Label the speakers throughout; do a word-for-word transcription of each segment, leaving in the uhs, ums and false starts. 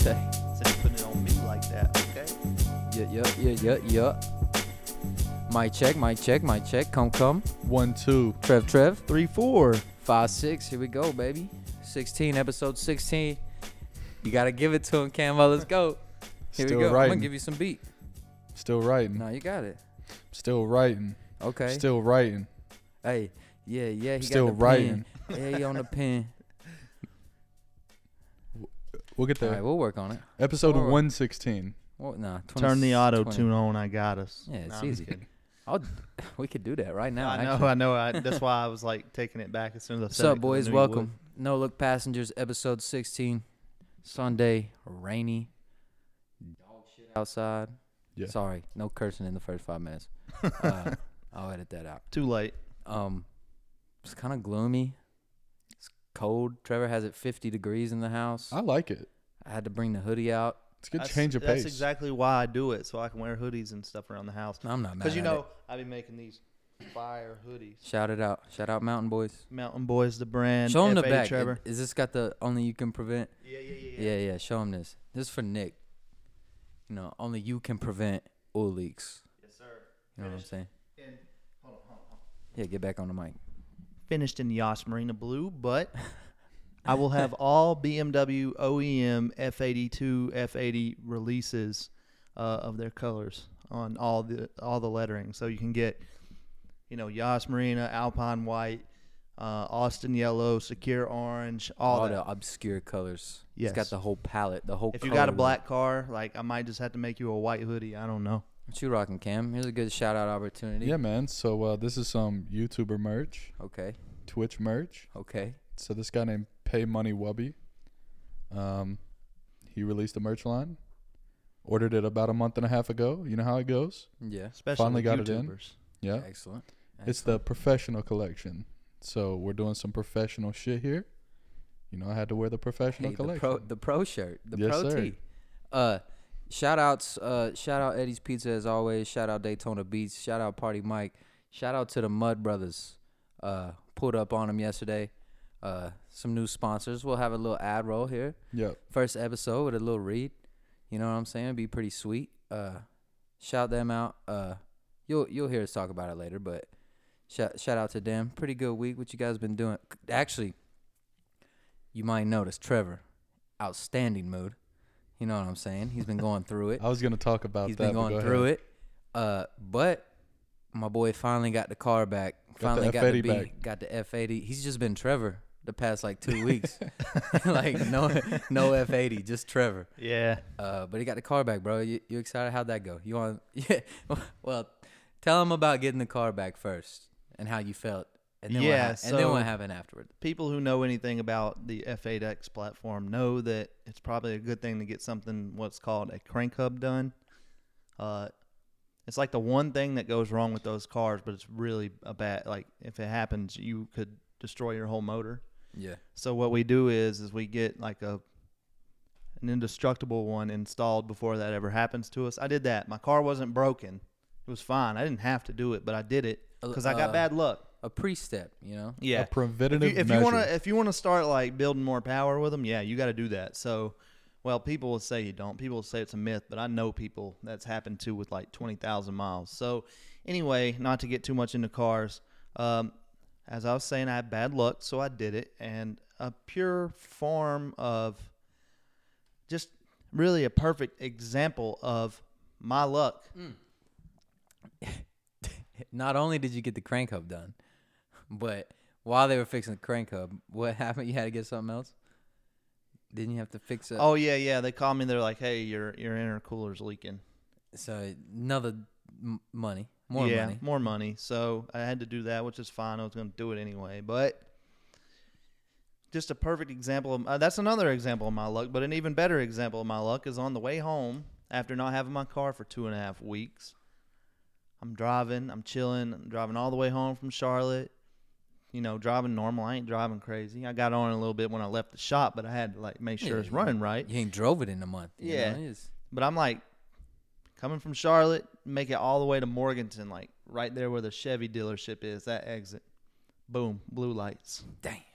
Speaker 1: check.
Speaker 2: Instead of putting it on me like that, okay?
Speaker 1: Yeah, yeah, yeah, yeah, yeah. Mic check, mic check, mic check. Come, come.
Speaker 3: One, two.
Speaker 1: Trev, Trev.
Speaker 2: Three, four.
Speaker 1: Five, six. Here we go, baby. sixteen, episode sixteen. You got to give it to him, Cambo. Let's go. Here
Speaker 3: Still
Speaker 1: we go.
Speaker 3: writing.
Speaker 1: I'm going to give you some beat.
Speaker 3: Still writing.
Speaker 1: No, you got it.
Speaker 3: Still writing.
Speaker 1: Okay.
Speaker 3: Still writing.
Speaker 1: Hey, yeah, yeah. He
Speaker 3: Still
Speaker 1: got the
Speaker 3: writing.
Speaker 1: pen. Yeah, he on the pen.
Speaker 3: We'll get
Speaker 1: All
Speaker 3: there.
Speaker 1: right, we'll work on it.
Speaker 3: Episode
Speaker 1: Forward.
Speaker 3: one sixteen.
Speaker 1: Well, nah, twenty,
Speaker 2: Turn the auto
Speaker 1: twenty.
Speaker 2: tune on. I got us.
Speaker 1: Yeah, it's
Speaker 2: Nah, I'm
Speaker 1: easy.
Speaker 2: kidding.
Speaker 1: I'll, we could do that right now.
Speaker 2: I know,
Speaker 1: actually.
Speaker 2: I know. I, that's why I was like taking it back as soon as I
Speaker 1: What's
Speaker 2: said it,
Speaker 1: up,
Speaker 2: 'cause I
Speaker 1: boys?
Speaker 2: knew you
Speaker 1: Welcome. No Look Passengers, episode sixteen. Sunday, rainy, dog shit outside.
Speaker 3: Yeah.
Speaker 1: Sorry, no cursing in the first five minutes. Uh, I'll edit that out.
Speaker 2: would. Too late.
Speaker 1: Um, it's kind of gloomy. It's cold. Trevor has it fifty degrees in the house.
Speaker 3: I like it.
Speaker 1: I had to bring the hoodie out.
Speaker 3: It's a good
Speaker 2: That's,
Speaker 3: change of
Speaker 2: that's
Speaker 3: pace.
Speaker 2: exactly why I do it, so I can wear hoodies and stuff around the house.
Speaker 1: No, I'm not mad.
Speaker 2: Because you
Speaker 1: at
Speaker 2: know
Speaker 1: it.
Speaker 2: I be making these fire hoodies.
Speaker 1: Shout it out. Shout out Mountain Boys.
Speaker 2: Mountain Boys, the brand.
Speaker 1: Show him the
Speaker 2: F A
Speaker 1: back.
Speaker 2: Trevor.
Speaker 1: Is this got the only you can prevent?
Speaker 2: Yeah, yeah, yeah,
Speaker 1: Yeah, yeah. Show him this. This is for Nick. You know, only you can prevent oil leaks.
Speaker 2: Yes, sir.
Speaker 1: You know what I'm saying?
Speaker 2: And, hold on, hold on, hold on.
Speaker 1: Yeah, get back on the mic.
Speaker 2: Finished in Yas Marina Blue, but I will have all B M W O E M F eighty-two, F eighty releases uh, of their colors on all the all the lettering. So you can get, you know, Yas Marina, Alpine White, uh, Austin Yellow, Secure Orange, all,
Speaker 1: All
Speaker 2: that.
Speaker 1: the obscure colors.
Speaker 2: Yes.
Speaker 1: It's got the whole palette, the whole
Speaker 2: If you got a
Speaker 1: color.
Speaker 2: black car, like I might just have to make you a white hoodie. I don't know.
Speaker 1: What you rocking, Cam? Here's a good shout out opportunity.
Speaker 3: Yeah, man. So uh, this is some YouTuber merch,
Speaker 1: Okay.
Speaker 3: Twitch merch.
Speaker 1: Okay.
Speaker 3: So this guy named Pay Money Wubby, um, he released a merch line. Ordered it about a month and a half ago. You know how it goes.
Speaker 1: Yeah.
Speaker 2: Especially
Speaker 3: Finally
Speaker 2: with
Speaker 3: got it in.
Speaker 2: YouTubers.
Speaker 3: Yeah.
Speaker 1: Excellent.
Speaker 3: It's the professional collection. So we're doing some professional shit here. You know, I had to wear the professional
Speaker 1: Hey, the
Speaker 3: collection.
Speaker 1: pro the pro shirt, the
Speaker 3: Yes,
Speaker 1: pro
Speaker 3: sir.
Speaker 1: tee. Uh, shout outs. Uh, shout out Eddie's Pizza as always. Shout out Daytona Beats. Shout out Party Mike. Shout out to the Mud Brothers. Uh, pulled up on them yesterday. Uh, some new sponsors. We'll have a little ad roll here.
Speaker 3: Yep.
Speaker 1: First episode with a little read. You know what I'm saying? Be pretty sweet. Uh, shout them out. Uh, you'll you'll hear us talk about it later, but shout shout out to them. Pretty good week. What you guys been doing? Actually, you might notice Trevor, outstanding mood. You know what I'm saying? He's been going through it.
Speaker 3: I was gonna talk about
Speaker 1: He's
Speaker 3: that.
Speaker 1: been
Speaker 3: but
Speaker 1: going
Speaker 3: go
Speaker 1: through
Speaker 3: ahead.
Speaker 1: it. Uh, but my boy finally got the car back. Finally
Speaker 3: the
Speaker 1: got the
Speaker 3: F eighty
Speaker 1: B,
Speaker 3: back.
Speaker 1: got the F eighty. He's just been Trevor the past like two weeks. Like no no F eighty, just Trevor.
Speaker 2: Yeah.
Speaker 1: Uh, but he got the car back, bro. You, you excited? How'd that go? You want? Yeah. Well, tell him about getting the car back first and how you felt, and then
Speaker 2: Yeah,
Speaker 1: what ha- and then
Speaker 2: so-
Speaker 1: what happened afterward.
Speaker 2: People who know anything about the F eight X platform know that it's probably a good thing to get something what's called a crank hub done. Uh, it's like the one thing that goes wrong with those cars, but it's really a bad. Like if it happens, you could destroy your whole motor.
Speaker 1: Yeah.
Speaker 2: So what we do is is we get like a an indestructible one installed before that ever happens to us. I did that. My car wasn't broken. It was fine. I didn't have to do it, but I did it because I got
Speaker 1: Uh,
Speaker 2: bad luck.
Speaker 1: A pre-step, you know.
Speaker 2: Yeah.
Speaker 3: A preventative
Speaker 2: If you, if
Speaker 3: measure.
Speaker 2: you want to if you want to start like building more power with them, yeah, you got to do that. So, well, people will say you don't. People will say it's a myth, but I know people that's happened to with like twenty thousand miles. So, anyway, not to get too much into cars. Um, as I was saying, I had bad luck, so I did it, and a pure form of just really a perfect example of my luck.
Speaker 1: Not only did you get the crank hub done, but while they were fixing the crank hub, what happened? You had to get something else. Didn't you have to fix it?
Speaker 2: Oh yeah, yeah. They called me. They're like, "Hey, your your intercooler's leaking."
Speaker 1: So another m- money, more
Speaker 2: yeah,
Speaker 1: money.
Speaker 2: more money. So I had to do that, which is fine. I was going to do it anyway, but just a perfect example of uh, that's another example of my luck. But an even better example of my luck is on the way home after not having my car for two and a half weeks. I'm driving, I'm chilling, I'm driving all the way home from Charlotte. You know, driving normal. I ain't driving crazy. I got on a little bit when I left the shop, but I had to like make sure
Speaker 1: Yeah,
Speaker 2: it's running right.
Speaker 1: You ain't drove it in a month. you
Speaker 2: Yeah.
Speaker 1: know? It's-
Speaker 2: But I'm like coming from Charlotte, make it all the way to Morganton, like right there where the Chevy dealership is, that exit. Boom, blue lights.
Speaker 1: Damn.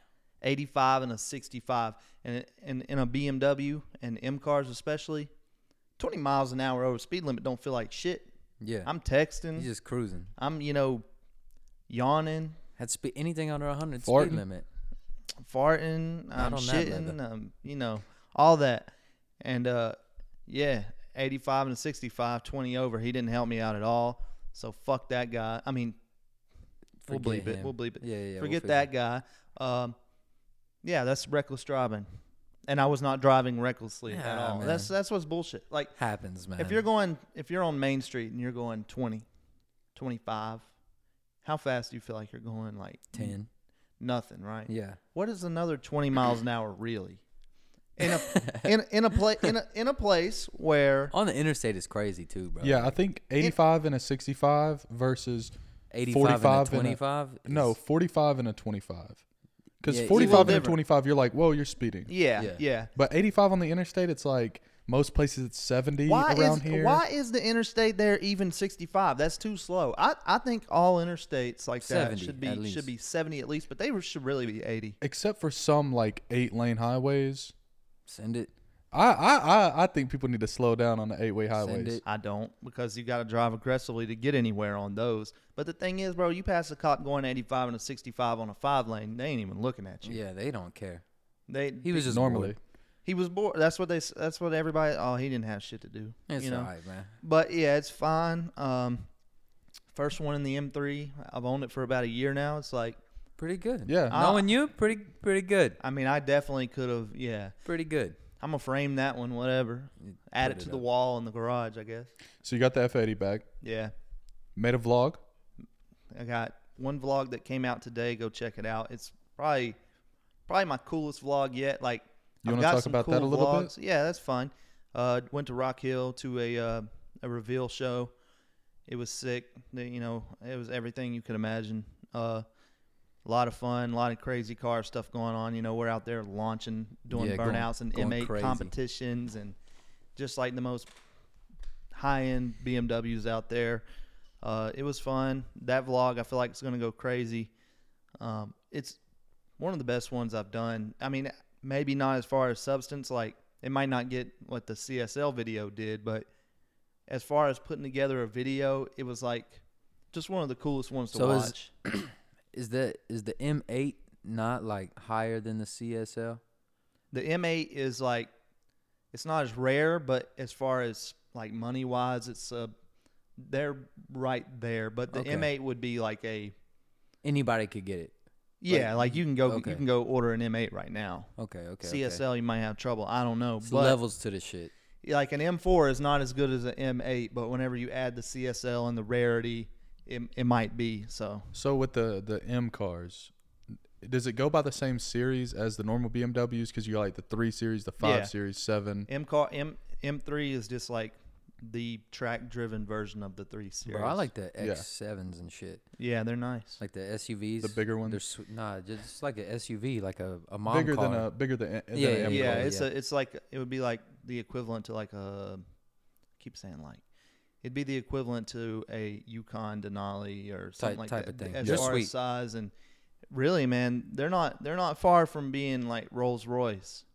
Speaker 2: eighty-five and a sixty-five. And in, in a B M W and M cars especially, twenty miles an hour over speed limit don't feel like shit.
Speaker 1: Yeah.
Speaker 2: I'm texting.
Speaker 1: He's just cruising.
Speaker 2: I'm, you know, yawning,
Speaker 1: Had spe- anything under one hundred
Speaker 3: Farting.
Speaker 1: speed limit.
Speaker 2: farting,
Speaker 1: Not
Speaker 2: I'm
Speaker 1: on that
Speaker 2: shitting,
Speaker 1: level.
Speaker 2: um, you know, all that. And, uh, yeah, eighty-five and a sixty-five, twenty over. He didn't help me out at all. So fuck that guy. I mean, we'll
Speaker 1: Forget
Speaker 2: bleep it.
Speaker 1: him.
Speaker 2: We'll bleep it.
Speaker 1: Yeah, yeah. yeah, we'll
Speaker 2: Forget
Speaker 1: fix
Speaker 2: that
Speaker 1: it.
Speaker 2: guy. Um, yeah, that's reckless driving. And I was not driving recklessly at
Speaker 1: Yeah,
Speaker 2: all.
Speaker 1: man.
Speaker 2: That's that's what's bullshit. Like,
Speaker 1: Happens, man.
Speaker 2: if you're going, if you're on Main Street and you're going twenty, twenty-five, how fast do you feel like you're going? Like
Speaker 1: ten.
Speaker 2: nothing, right?
Speaker 1: Yeah.
Speaker 2: What is another twenty miles an hour really? In a in in a place in a in a place where
Speaker 1: On the interstate is crazy too, bro.
Speaker 3: Yeah, I think eighty-five and a sixty-five versus
Speaker 1: eighty-five and a
Speaker 3: forty-five and a-
Speaker 1: twenty-five.
Speaker 3: no
Speaker 1: is-
Speaker 3: forty-five and a twenty-five. Because
Speaker 1: Yeah, it's a
Speaker 3: forty-five
Speaker 2: little
Speaker 3: and a
Speaker 2: different.
Speaker 3: twenty-five, you're like, whoa, you're speeding.
Speaker 2: yeah
Speaker 1: Yeah.
Speaker 2: yeah.
Speaker 3: But eighty-five on the interstate, it's like most places it's seventy
Speaker 2: Why
Speaker 3: around
Speaker 2: is
Speaker 3: here.
Speaker 2: why is the interstate there even sixty-five? That's too slow. I, I think all interstates like that
Speaker 1: seventy
Speaker 2: should be
Speaker 1: at least.
Speaker 2: should be seventy at least, but they should really be eighty.
Speaker 3: Except for some like eight lane highways.
Speaker 1: Send it.
Speaker 3: I, I, I, I think people need to slow down on the eight way highways.
Speaker 1: it.
Speaker 2: I don't, because you got to drive aggressively to get anywhere on those. But the thing is, bro, you pass a cop going eighty-five and a sixty-five on a five lane, they ain't even looking at you.
Speaker 1: Yeah, they don't care.
Speaker 2: They
Speaker 1: He was just
Speaker 3: Normally.
Speaker 1: bored.
Speaker 2: he was bored. That's what they. s- That's what everybody. Oh, he didn't have shit to do.
Speaker 1: It's
Speaker 2: you know.
Speaker 1: all right, man.
Speaker 2: But yeah, it's fine. Um, first one in the M three. I've owned it for about a year now. It's like,
Speaker 1: Pretty good.
Speaker 3: Yeah.
Speaker 2: Uh,
Speaker 1: Knowing you, pretty pretty good.
Speaker 2: I mean, I definitely could have. Yeah,
Speaker 1: Pretty good.
Speaker 2: I'm gonna frame that one. Whatever.
Speaker 1: You
Speaker 2: Add
Speaker 1: put
Speaker 2: it to the
Speaker 1: up.
Speaker 2: wall in the garage, I guess.
Speaker 3: So you got the F eighty back.
Speaker 2: Yeah,
Speaker 3: Made a vlog.
Speaker 2: I got one vlog that came out today. Go check it out. It's probably probably my coolest vlog yet. Like,
Speaker 3: You
Speaker 2: I've
Speaker 3: wanna
Speaker 2: got
Speaker 3: talk
Speaker 2: some
Speaker 3: about
Speaker 2: cool
Speaker 3: that a little bit?
Speaker 2: vlogs. Yeah, that's fun. Uh, went to Rock Hill to a uh, a reveal show. It was sick. The- You know, it was everything you could imagine. Uh, a lot of fun, a lot of crazy car stuff going on. You know, we're out there launching, doing
Speaker 1: Yeah, going-
Speaker 2: burnouts and
Speaker 1: going
Speaker 2: M eight
Speaker 1: crazy.
Speaker 2: competitions, and just like the most high-end B M Ws out there. Uh, it was fun. That vlog, I feel like it's going to go crazy. Um, it's one of the best ones I've done. I mean, maybe not as far as substance. Like, it might not get what the C S L video did, but as far as putting together a video, it was like just one of the coolest ones to
Speaker 1: So is-
Speaker 2: watch.
Speaker 1: Is the is the M eight not like higher than the C S L?
Speaker 2: The M eight is like, it's not as rare, but as far as like money wise, it's uh, they're right there. But the
Speaker 1: Okay.
Speaker 2: M eight would be like a
Speaker 1: Anybody could get it.
Speaker 2: yeah, like you can go
Speaker 1: okay.
Speaker 2: you can go order an M eight right now.
Speaker 1: Okay, okay.
Speaker 2: C S L you might have trouble. I don't know,
Speaker 1: It's
Speaker 2: but
Speaker 1: levels to the shit.
Speaker 2: like an M four is not as good as an M eight. But whenever you add the C S L and the rarity, it it might be so.
Speaker 3: So with the the M cars, does it go by the same series as the normal B M Ws? Because you got like the three series, the five
Speaker 2: Yeah.
Speaker 3: series, seven.
Speaker 2: M car M M three is just like the track driven version of the three series.
Speaker 1: Bro, I like the
Speaker 3: Yeah.
Speaker 1: X sevens and shit.
Speaker 2: yeah, they're nice.
Speaker 1: Like the S U Vs.
Speaker 3: The bigger ones?
Speaker 1: They're sw- nah, just like an S U V, like a, a mom
Speaker 3: bigger
Speaker 1: car.
Speaker 3: than a bigger than, than
Speaker 1: Yeah,
Speaker 3: an
Speaker 1: yeah,
Speaker 3: M
Speaker 2: yeah,
Speaker 3: car.
Speaker 2: it's
Speaker 1: yeah.
Speaker 2: a it's like it would be like the equivalent to like a I keep saying like it'd be the equivalent to a Yukon Denali or something
Speaker 1: Type-
Speaker 2: like
Speaker 1: type
Speaker 2: that
Speaker 1: of thing.
Speaker 2: as
Speaker 1: They're
Speaker 2: far
Speaker 1: sweet.
Speaker 2: as size. And really, man, they're not they're not far from being like Rolls Royce.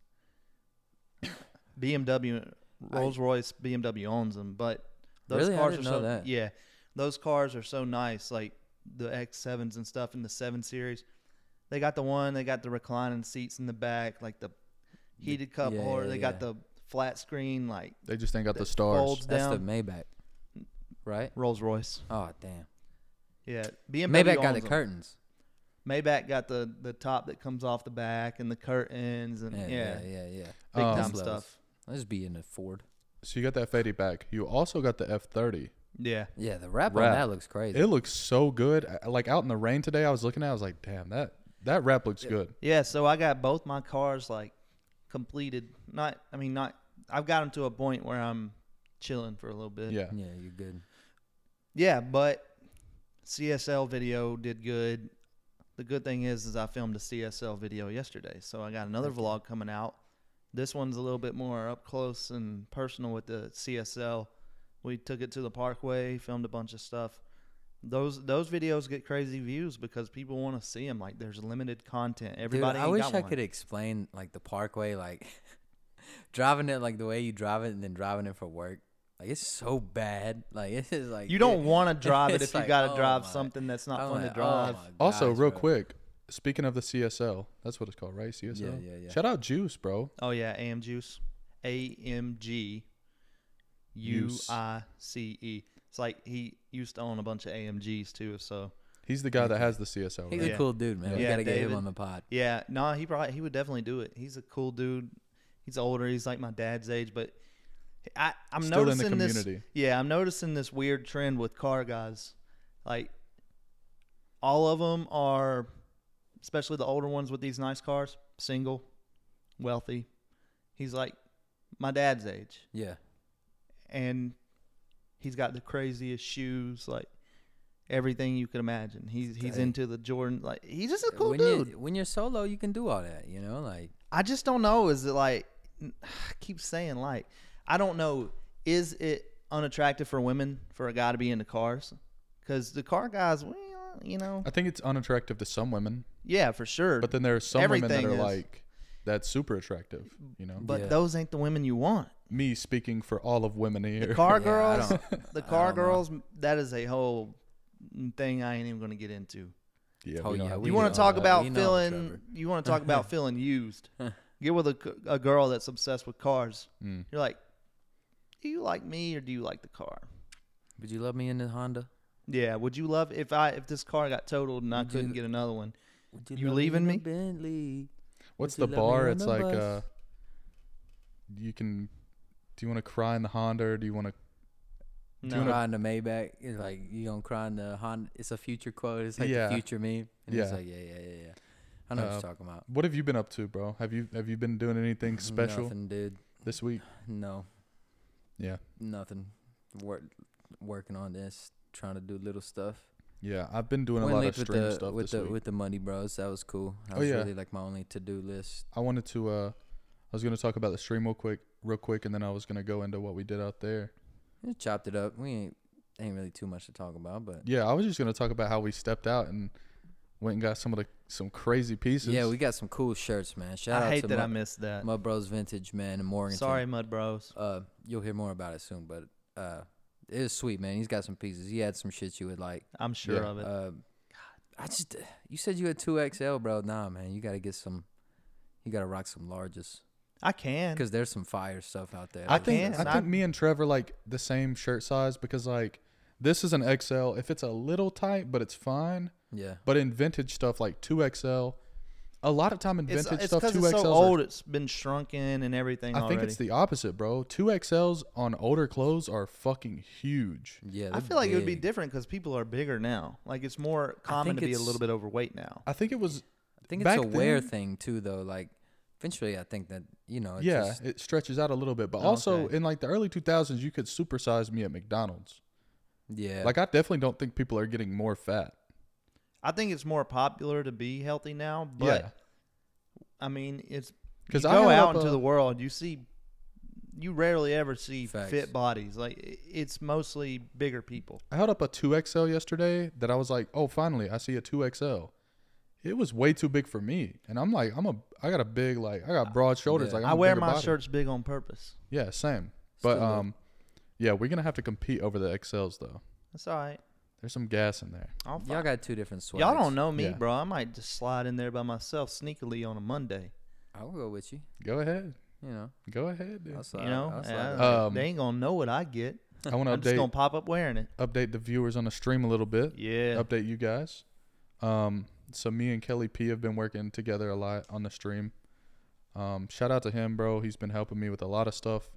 Speaker 2: B M W Rolls Royce B M W owns them, but those
Speaker 1: Really? I
Speaker 2: cars
Speaker 1: didn't
Speaker 2: are
Speaker 1: know
Speaker 2: so
Speaker 1: that.
Speaker 2: yeah, those cars are so nice. Like the X sevens and stuff in the seven series, they got the one, they got the reclining seats in the back, like the heated cup
Speaker 1: yeah,
Speaker 2: holder.
Speaker 1: yeah,
Speaker 2: they got
Speaker 1: yeah.
Speaker 2: the flat screen, like
Speaker 3: They just ain't got the
Speaker 2: that
Speaker 3: stars.
Speaker 2: folds
Speaker 1: That's
Speaker 2: down.
Speaker 1: the Maybach, right?
Speaker 2: Rolls Royce.
Speaker 1: Oh damn.
Speaker 2: Yeah, B M W
Speaker 1: Maybach got
Speaker 2: owns
Speaker 1: the
Speaker 2: them.
Speaker 1: curtains.
Speaker 2: Maybach got the the top that comes off the back and the curtains and
Speaker 1: Yeah,
Speaker 2: yeah,
Speaker 1: yeah, yeah, yeah.
Speaker 2: big
Speaker 3: Um,
Speaker 2: time
Speaker 1: Levels.
Speaker 2: stuff.
Speaker 1: Let's be in the Ford.
Speaker 3: So you got the F eighty back. You also got the F thirty.
Speaker 2: Yeah,
Speaker 1: Yeah, the wrap, on
Speaker 3: Wrap.
Speaker 1: that looks crazy.
Speaker 3: It looks so good. I- Like out in the rain today, I was looking at. it, I was like, damn, that that wrap looks good.
Speaker 2: yeah. So I got both my cars like completed. Not, I mean, not. I've got them to a point where I'm chilling for a little bit.
Speaker 3: Yeah.
Speaker 1: Yeah, you're good.
Speaker 2: Yeah, but C S L video did good. The good thing is, is I filmed a C S L video yesterday, so I got another
Speaker 1: Okay.
Speaker 2: vlog coming out. This one's a little bit more up close and personal with the C S L. We took it to the Parkway, filmed a bunch of stuff. Those those videos get crazy views because people want to see them. Like there's limited content. Everybody.
Speaker 1: Dude, I
Speaker 2: ain't
Speaker 1: wish
Speaker 2: got
Speaker 1: I
Speaker 2: one.
Speaker 1: could explain like the Parkway, like driving it like the way you drive it, and then driving it for work. Like it's so bad. Like it's just like
Speaker 2: You don't want to drive it
Speaker 1: it's
Speaker 2: if you
Speaker 1: like,
Speaker 2: got to
Speaker 1: oh
Speaker 2: drive
Speaker 1: my-
Speaker 2: something that's not
Speaker 1: I'm
Speaker 2: fun
Speaker 1: like,
Speaker 2: to drive.
Speaker 1: Oh my
Speaker 3: Also,
Speaker 1: gosh,
Speaker 3: real
Speaker 1: bro.
Speaker 3: quick, speaking of the C S L, that's what it's called, right? C S L.
Speaker 1: Yeah, yeah, yeah.
Speaker 3: Shout out Juice, bro.
Speaker 2: Oh yeah, A M Juice, A M G U
Speaker 3: Use.
Speaker 2: I C E. It's like he used to own a bunch of A M Gs too. So
Speaker 3: He's the guy that has the C S L,
Speaker 1: He's
Speaker 3: right?
Speaker 2: Yeah.
Speaker 1: a cool dude, man. We
Speaker 2: Yeah,
Speaker 1: gotta get him
Speaker 2: David.
Speaker 1: on the pod.
Speaker 2: yeah, no, he probably he would definitely do it. He's a cool dude. He's older. He's like my dad's age, but I I'm
Speaker 3: Still in the
Speaker 2: noticing this.
Speaker 3: community.
Speaker 2: Yeah, I'm noticing this weird trend with car guys. Like all of them are, especially the older ones with these nice cars, single, wealthy. He's like my dad's age.
Speaker 1: Yeah.
Speaker 2: And he's got the craziest shoes, like everything you could imagine. He's he's
Speaker 1: Hey.
Speaker 2: into the Jordan. Like he's just a cool
Speaker 1: when
Speaker 2: dude.
Speaker 1: You, when you're solo, you can do all that. You know, like
Speaker 2: I just don't know. Is it like I keep saying like I don't know. Is it unattractive for women for a guy to be into cars? Because the car guys, well, you know,
Speaker 3: I think it's unattractive to some women,
Speaker 2: yeah, for sure.
Speaker 3: but then there's some women that
Speaker 2: Everything
Speaker 3: are
Speaker 2: is.
Speaker 3: like, that's super attractive, you know?
Speaker 2: but
Speaker 1: Yeah.
Speaker 2: those ain't the women you want.
Speaker 3: Me speaking for all of women
Speaker 2: The
Speaker 3: here.
Speaker 2: car
Speaker 1: Yeah, I
Speaker 2: girls,
Speaker 1: don't-
Speaker 2: the
Speaker 1: I
Speaker 2: car
Speaker 1: don't know.
Speaker 2: girls, that is a whole thing I ain't even going to get into.
Speaker 3: yeah,
Speaker 1: Oh,
Speaker 3: we don't
Speaker 1: yeah,
Speaker 3: have
Speaker 1: we
Speaker 2: You
Speaker 3: to
Speaker 2: want
Speaker 3: get
Speaker 2: to
Speaker 3: on
Speaker 2: talk
Speaker 3: that.
Speaker 2: about
Speaker 1: We know,
Speaker 2: feeling?
Speaker 1: Trevor.
Speaker 2: You want to talk about feeling used? Get with a, c- a girl that's obsessed with cars.
Speaker 3: Mm.
Speaker 2: You're like, do you like me or do you like the car?
Speaker 1: would you love me in the Honda?
Speaker 2: Yeah. Would you love if I if this car got totaled and I
Speaker 1: Would you-
Speaker 2: couldn't get another one?
Speaker 1: Would
Speaker 2: You
Speaker 1: love
Speaker 2: leaving
Speaker 1: in
Speaker 2: me?
Speaker 1: the Bentley?
Speaker 3: What's
Speaker 1: Would
Speaker 3: the
Speaker 1: you love me
Speaker 3: bar?
Speaker 1: on
Speaker 3: It's
Speaker 1: the
Speaker 3: like,
Speaker 1: bus?
Speaker 3: uh, you can, do you want to cry in the Honda or do you want to,
Speaker 2: No.
Speaker 3: wanna-
Speaker 1: Cry in the Maybach. It's like you gonna cry in the Honda. It's a future quote. It's like
Speaker 3: Yeah.
Speaker 1: the future meme. And
Speaker 3: Yeah.
Speaker 1: it's like yeah, yeah, yeah, yeah. I know what
Speaker 3: Uh,
Speaker 1: you're talking about.
Speaker 3: what have you been up to, bro? Have you, have you been doing anything special
Speaker 1: Nothing, dude.
Speaker 3: this week?
Speaker 1: No,
Speaker 3: Yeah.
Speaker 1: nothing. Work, working on this, trying to do little stuff.
Speaker 3: Yeah, I've been doing a
Speaker 1: Went
Speaker 3: lot of
Speaker 1: linked with
Speaker 3: stream
Speaker 1: the
Speaker 3: stuff
Speaker 1: with
Speaker 3: this
Speaker 1: the
Speaker 3: week.
Speaker 1: with the Money Bros. That was cool. That
Speaker 3: Oh,
Speaker 1: was
Speaker 3: yeah.
Speaker 1: really like my only to do list.
Speaker 3: I wanted to, uh, I was going to talk about the stream real quick, real quick, and then I was going to go into what we did out there.
Speaker 1: Just chopped it up. We ain't ain't really too much to talk about, but
Speaker 3: Yeah, I was just going to talk about how we stepped out and went and got some of the, some crazy pieces.
Speaker 1: yeah, we got some cool shirts, man. Shout
Speaker 2: I
Speaker 1: out
Speaker 2: hate
Speaker 1: to
Speaker 2: that I
Speaker 1: Mud,
Speaker 2: missed that.
Speaker 1: Mud Bros Vintage, man, in Morganton.
Speaker 2: Sorry, Mud Bros.
Speaker 1: Uh, you'll hear more about it soon, but uh, it is sweet, man. He's got some pieces. He had some shit you would like.
Speaker 2: I'm sure
Speaker 3: Yeah.
Speaker 2: of it.
Speaker 1: Uh, I just, you said you had two X L, bro. Nah, man, you gotta get some. You gotta rock some larges
Speaker 2: I can.
Speaker 1: because there's some fire stuff out there.
Speaker 3: I
Speaker 2: I
Speaker 3: think,
Speaker 2: can,
Speaker 3: I
Speaker 2: and
Speaker 3: think
Speaker 2: I-
Speaker 3: me and Trevor like the same shirt size because like this is an X L. If it's a little tight, but it's fine.
Speaker 1: yeah,
Speaker 3: But in vintage stuff like two X L, a lot of time in
Speaker 2: It's
Speaker 3: vintage
Speaker 2: it's
Speaker 3: stuff
Speaker 2: because
Speaker 3: two
Speaker 2: it's
Speaker 3: X Ls
Speaker 2: so
Speaker 3: are
Speaker 2: old. It's been shrunken and everything
Speaker 3: I
Speaker 2: already.
Speaker 3: think it's the opposite, bro. Two X Ls on older clothes are fucking huge.
Speaker 1: yeah.
Speaker 2: I
Speaker 1: they're
Speaker 2: feel like it would be
Speaker 1: big.
Speaker 2: different because people are bigger now. Like it's more common
Speaker 1: think
Speaker 2: to be a
Speaker 1: it's-
Speaker 2: little bit overweight now.
Speaker 3: I think it was,
Speaker 1: I think it's
Speaker 3: back
Speaker 1: a wear
Speaker 3: then-
Speaker 1: thing too, though. Like, eventually, I think that you know. It's
Speaker 3: yeah,
Speaker 1: just-
Speaker 3: it stretches out a little bit. But
Speaker 2: Oh,
Speaker 3: also
Speaker 2: okay.
Speaker 3: in like the early two thousands, you could supersize me at McDonald's.
Speaker 1: yeah.
Speaker 3: Like I definitely don't think people are getting more fat.
Speaker 2: I think it's more popular to be healthy now, but
Speaker 3: yeah,
Speaker 2: I mean, it's
Speaker 3: 'Cause
Speaker 2: you
Speaker 3: I
Speaker 2: go
Speaker 3: held
Speaker 2: out
Speaker 3: up
Speaker 2: into
Speaker 3: a-
Speaker 2: the world, you see, you rarely ever see
Speaker 1: Facts.
Speaker 2: fit bodies. Like i- it's mostly bigger people.
Speaker 3: I held up a two X L yesterday that I was like, oh, finally, I see a two X L. It was way too big for me, and I'm like, I'm a, I got a big like, I got broad shoulders.
Speaker 1: Yeah.
Speaker 3: Like I'm
Speaker 2: I
Speaker 3: a
Speaker 2: wear
Speaker 3: bigger
Speaker 2: my
Speaker 3: body.
Speaker 2: shirts big on purpose.
Speaker 3: Yeah, same. But
Speaker 1: Still look-
Speaker 3: um, yeah, we're gonna have to compete over the X Ls though.
Speaker 2: That's all right.
Speaker 3: There's some gas in there.
Speaker 2: I'll
Speaker 1: y'all
Speaker 2: find-
Speaker 1: got two different swags.
Speaker 2: Y'all don't know me,
Speaker 3: Yeah.
Speaker 2: bro. I might just slide in there by myself sneakily on a Monday.
Speaker 1: I'll go with you.
Speaker 3: Go ahead,
Speaker 1: You know,
Speaker 3: go ahead. Dude.
Speaker 1: I'll slide,
Speaker 2: You know,
Speaker 1: I'll slide
Speaker 2: Uh,
Speaker 1: with
Speaker 3: Um,
Speaker 2: they ain't gonna know what I get.
Speaker 3: I want to
Speaker 2: I'm just
Speaker 3: update
Speaker 2: gonna pop up wearing it.
Speaker 3: update the viewers on the stream a little bit.
Speaker 2: Yeah.
Speaker 3: Update you guys. Um, so me and Kelly P have been working together a lot on the stream. Um, shout out to him, bro. He's been helping me with a lot of stuff.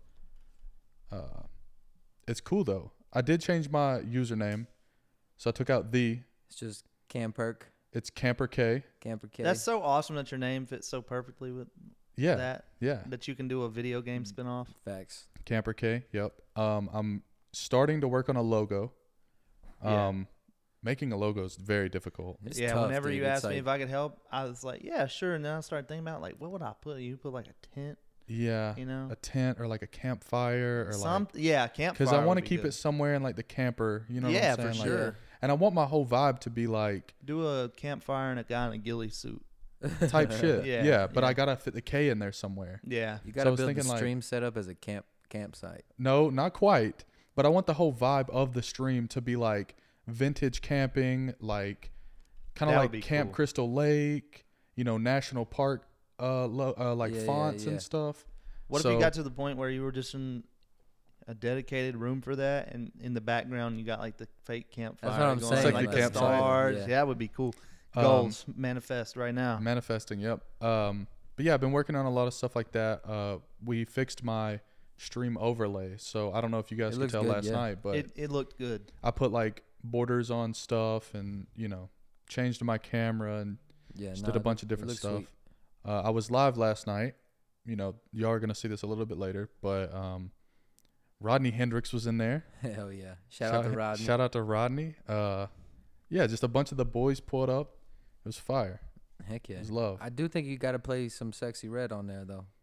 Speaker 3: Uh, it's cool though. I did change my username, so I took out the.
Speaker 1: it's just Cam Perk,
Speaker 3: It's Camper K.
Speaker 1: Camper K.
Speaker 2: That's so awesome that your name fits so perfectly with
Speaker 3: Yeah,
Speaker 2: that.
Speaker 3: yeah.
Speaker 2: That you can do a video game spinoff.
Speaker 1: facts.
Speaker 3: Camper K. Yep. Um, I'm starting to work on a logo.
Speaker 2: Yeah.
Speaker 3: Um, making a logo is very difficult.
Speaker 1: It's
Speaker 2: yeah,
Speaker 1: tough,
Speaker 2: whenever
Speaker 1: dude.
Speaker 2: you
Speaker 1: It's
Speaker 2: asked me
Speaker 1: like-
Speaker 2: if I could help, I was like, yeah, sure. And then I started thinking about like, what would I put? You put like a tent,
Speaker 3: Yeah.
Speaker 2: you know,
Speaker 3: A tent or like a campfire or
Speaker 2: some
Speaker 3: like
Speaker 2: yeah, campfire.
Speaker 3: because I want to
Speaker 2: would be
Speaker 3: keep
Speaker 2: good.
Speaker 3: it somewhere in like the camper. You know
Speaker 2: Yeah,
Speaker 3: what I'm
Speaker 2: for
Speaker 3: saying?
Speaker 2: sure.
Speaker 3: Like, And I want my whole vibe to be like
Speaker 2: Do a campfire and a guy in a ghillie suit.
Speaker 3: type shit.
Speaker 2: Yeah,
Speaker 3: Yeah, but
Speaker 2: yeah.
Speaker 3: I gotta fit the K in there somewhere.
Speaker 2: Yeah.
Speaker 1: You
Speaker 3: So
Speaker 1: gotta
Speaker 3: I was
Speaker 1: build the
Speaker 3: thinking, like-
Speaker 1: stream setup as a camp campsite.
Speaker 3: No, not quite. But I want the whole vibe of the stream to be like vintage camping, like kind of
Speaker 2: That would
Speaker 3: like
Speaker 2: be
Speaker 3: Camp
Speaker 2: cool.
Speaker 3: Crystal Lake, you know, national park, uh, lo- uh like
Speaker 1: Yeah, yeah,
Speaker 3: fonts
Speaker 1: yeah.
Speaker 3: and stuff.
Speaker 2: What if
Speaker 3: So-
Speaker 2: you got to the point where you were just in a dedicated room for that, and in the background you got like the fake campfire?
Speaker 1: That's what I'm
Speaker 2: going,
Speaker 1: saying.
Speaker 3: It's like
Speaker 2: like
Speaker 3: your
Speaker 2: the
Speaker 3: campsite.
Speaker 2: stars.
Speaker 1: Yeah.
Speaker 2: That would be cool.
Speaker 3: Um,
Speaker 2: Goals manifest right now.
Speaker 3: Manifesting, yep. Um, but yeah, I've been working on a lot of stuff like that. Uh, we fixed my stream overlay, so I don't know if you guys
Speaker 1: It
Speaker 3: could
Speaker 1: looks
Speaker 3: tell
Speaker 1: good,
Speaker 3: last
Speaker 1: yeah.
Speaker 3: night, but
Speaker 2: It it looked good.
Speaker 3: I put like borders on stuff, and you know, changed my camera and
Speaker 1: Yeah,
Speaker 3: just
Speaker 1: nah,
Speaker 3: did a
Speaker 1: it
Speaker 3: bunch
Speaker 1: look-
Speaker 3: of
Speaker 1: it
Speaker 3: different
Speaker 1: looks
Speaker 3: stuff.
Speaker 1: sweet.
Speaker 3: Uh, I was live last night. You know, y'all are gonna see this a little bit later, but um, Rodney Hendricks was in there.
Speaker 1: Hell yeah! Shout, out to Rodney.
Speaker 3: Shout out to Rodney. Uh, yeah, just a bunch of the boys pulled up. It was fire.
Speaker 1: Heck yeah!
Speaker 3: It was love.
Speaker 1: I do think you got to play some Sexy Red on there though.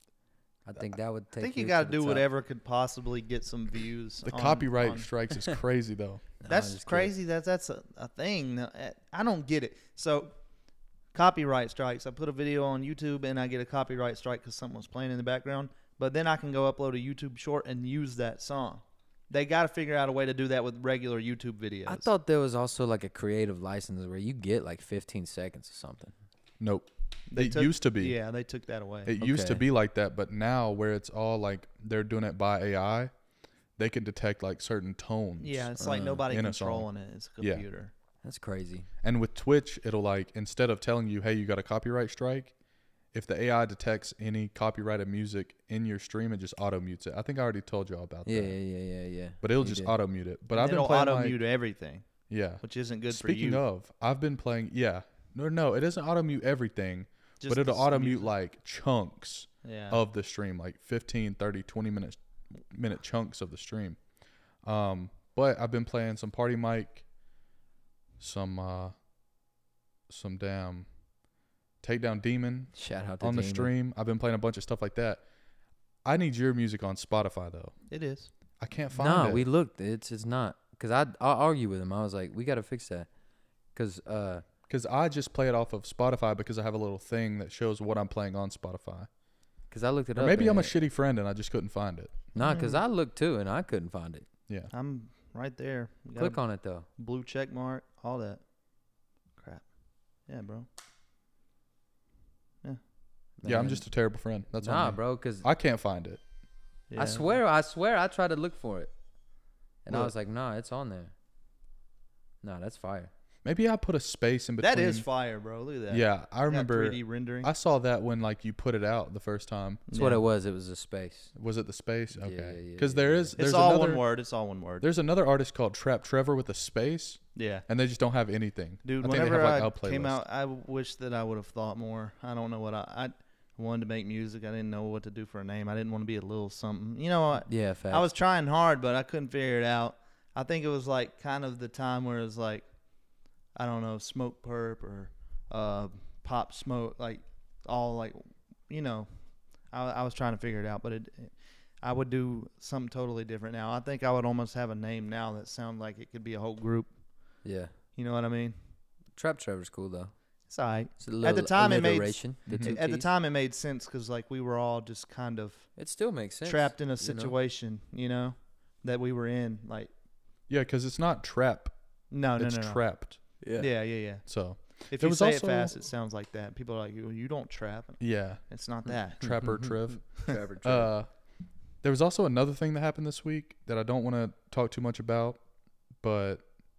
Speaker 1: I think that would
Speaker 2: I
Speaker 1: take.
Speaker 2: think you
Speaker 1: you
Speaker 2: got
Speaker 1: to
Speaker 2: to
Speaker 1: the
Speaker 2: do
Speaker 1: top.
Speaker 2: whatever could possibly get some views.
Speaker 3: The
Speaker 2: on-
Speaker 3: copyright
Speaker 2: on-
Speaker 3: strikes is crazy though.
Speaker 1: Nah, I'm
Speaker 2: That's
Speaker 1: just kidding.
Speaker 2: crazy. That's that's a, a thing. No, eh, I don't get it. So, copyright strikes. I put a video on YouTube and I get a copyright strike because something was playing in the background. But then I can go upload a YouTube short and use that song. They got to figure out a way to do that with regular YouTube videos.
Speaker 1: I thought there was also like a creative license where you get like fifteen seconds or something.
Speaker 3: Nope.
Speaker 2: They
Speaker 3: it
Speaker 2: took-
Speaker 3: used to be.
Speaker 2: Yeah, they took that away.
Speaker 3: It used to
Speaker 1: Okay.
Speaker 3: be like that, but now where it's all like they're doing it by A I, they can detect like certain tones.
Speaker 2: yeah, it's like
Speaker 1: uh,
Speaker 2: nobody
Speaker 3: in a song.
Speaker 2: controlling it. It's a
Speaker 3: Yeah.
Speaker 2: computer.
Speaker 1: That's crazy.
Speaker 3: And with Twitch, it'll like instead of telling you, "Hey, you got a copyright strike," if the A I detects any copyrighted music in your stream, it just auto mutes it. I think I already told y'all about
Speaker 1: Yeah,
Speaker 3: that.
Speaker 1: yeah, yeah, yeah, yeah.
Speaker 3: But it'll
Speaker 1: You
Speaker 3: just
Speaker 1: did.
Speaker 3: auto mute it. But
Speaker 2: And
Speaker 3: I've been
Speaker 2: it'll
Speaker 3: playing
Speaker 2: auto
Speaker 3: like,
Speaker 2: mute everything,
Speaker 3: yeah.
Speaker 2: which isn't good
Speaker 3: Speaking
Speaker 2: for you.
Speaker 3: of, I've been playing. Yeah, no, no, it doesn't auto mute everything,
Speaker 2: Just
Speaker 3: but it'll
Speaker 2: the
Speaker 3: auto mute
Speaker 2: music.
Speaker 3: like chunks
Speaker 2: yeah.
Speaker 3: of the stream, like fifteen, thirty, twenty minutes minute chunks of the stream. Um, but I've been playing some Party Mike, some uh, some damn Takedown Demon
Speaker 1: Shout out to
Speaker 3: on the
Speaker 1: Demon.
Speaker 3: stream. I've been playing a bunch of stuff like that. I need your music on Spotify though.
Speaker 2: It is.
Speaker 3: I can't find
Speaker 1: Nah,
Speaker 3: it.
Speaker 1: we looked. It's it's not because I I argue with him. I was like, we got to fix that because uh
Speaker 3: Because I just play it off of Spotify because I have a little thing that shows what I'm playing on Spotify.
Speaker 1: because I looked it
Speaker 3: Or
Speaker 1: up.
Speaker 3: maybe I'm a
Speaker 1: and-
Speaker 3: shitty friend and I just couldn't find it.
Speaker 1: Nah, because
Speaker 2: Mm.
Speaker 1: I looked too and I couldn't find it.
Speaker 3: Yeah.
Speaker 2: I'm right there. You got
Speaker 1: Click
Speaker 2: a
Speaker 1: on it though.
Speaker 2: blue check mark, all that. Crap. Yeah, bro.
Speaker 3: Yeah, I'm
Speaker 1: Man.
Speaker 3: just a terrible friend. That's on
Speaker 1: nah,
Speaker 3: me.
Speaker 1: bro. Because
Speaker 3: I can't find it.
Speaker 2: Yeah.
Speaker 1: I swear, I swear, I tried to look for it, and I
Speaker 2: Look.
Speaker 1: was like, nah, it's on there. Nah, that's fire.
Speaker 3: Maybe I put a space in between.
Speaker 2: That is fire, bro. Look at that.
Speaker 3: Yeah, I
Speaker 2: Got
Speaker 3: remember.
Speaker 2: three D rendering.
Speaker 3: I saw that when like you put it out the first time.
Speaker 1: That's what
Speaker 2: Yeah.
Speaker 1: it was. It was a space.
Speaker 3: Was it the space?
Speaker 1: Yeah,
Speaker 3: Okay.
Speaker 1: yeah, yeah,
Speaker 3: Because
Speaker 1: yeah,
Speaker 3: there
Speaker 1: yeah.
Speaker 3: is
Speaker 2: It's
Speaker 3: there's
Speaker 2: all
Speaker 3: another
Speaker 2: one word. It's all one word.
Speaker 3: there's another artist called Trap Trevor with a space,
Speaker 2: Yeah.
Speaker 3: and they just don't have anything.
Speaker 2: Dude,
Speaker 3: I think they
Speaker 2: whenever
Speaker 3: have, like,
Speaker 2: I
Speaker 3: a playlist.
Speaker 2: came out, I wish that I would have thought more. I don't know what I, I wanted to make music. I didn't know what to do for a name. I didn't want to be a little something. You know, I,
Speaker 1: Yeah, facts.
Speaker 2: I was trying hard, but I couldn't figure it out. I think it was like kind of the time where it was like, I don't know, Smoke Perp or uh, Pop Smoke, like all like, you know, I, I was trying to figure it out, but it, it, I would do something totally different now. I think I would almost have a name now that sound like it could be a whole group.
Speaker 1: Yeah,
Speaker 2: You know what I mean?
Speaker 1: Trap Trevor's cool though.
Speaker 2: It's all right.
Speaker 1: It's a little
Speaker 2: At the time, it made-
Speaker 1: alliteration, the
Speaker 3: Mhm.
Speaker 1: two
Speaker 2: At the
Speaker 1: keys.
Speaker 2: time, it made sense because like we were all just kind of
Speaker 1: it still makes sense.
Speaker 2: trapped in a
Speaker 1: you know?
Speaker 2: situation, you know, that we were in. Like,
Speaker 3: Yeah, because it's not trap.
Speaker 2: no, no,
Speaker 3: it's
Speaker 2: no, no.
Speaker 3: trapped.
Speaker 1: Yeah.
Speaker 2: Yeah, yeah, yeah.
Speaker 3: So
Speaker 2: If
Speaker 3: There
Speaker 2: you
Speaker 3: was
Speaker 2: say
Speaker 3: also-
Speaker 2: it fast, it sounds like that. People are like, "You, you don't trap."
Speaker 3: yeah,
Speaker 2: It's not that.
Speaker 3: Trapper Trev.
Speaker 1: Trevor. Trevor.
Speaker 3: Uh, there was also another thing that happened this week that I don't want to talk too much about, but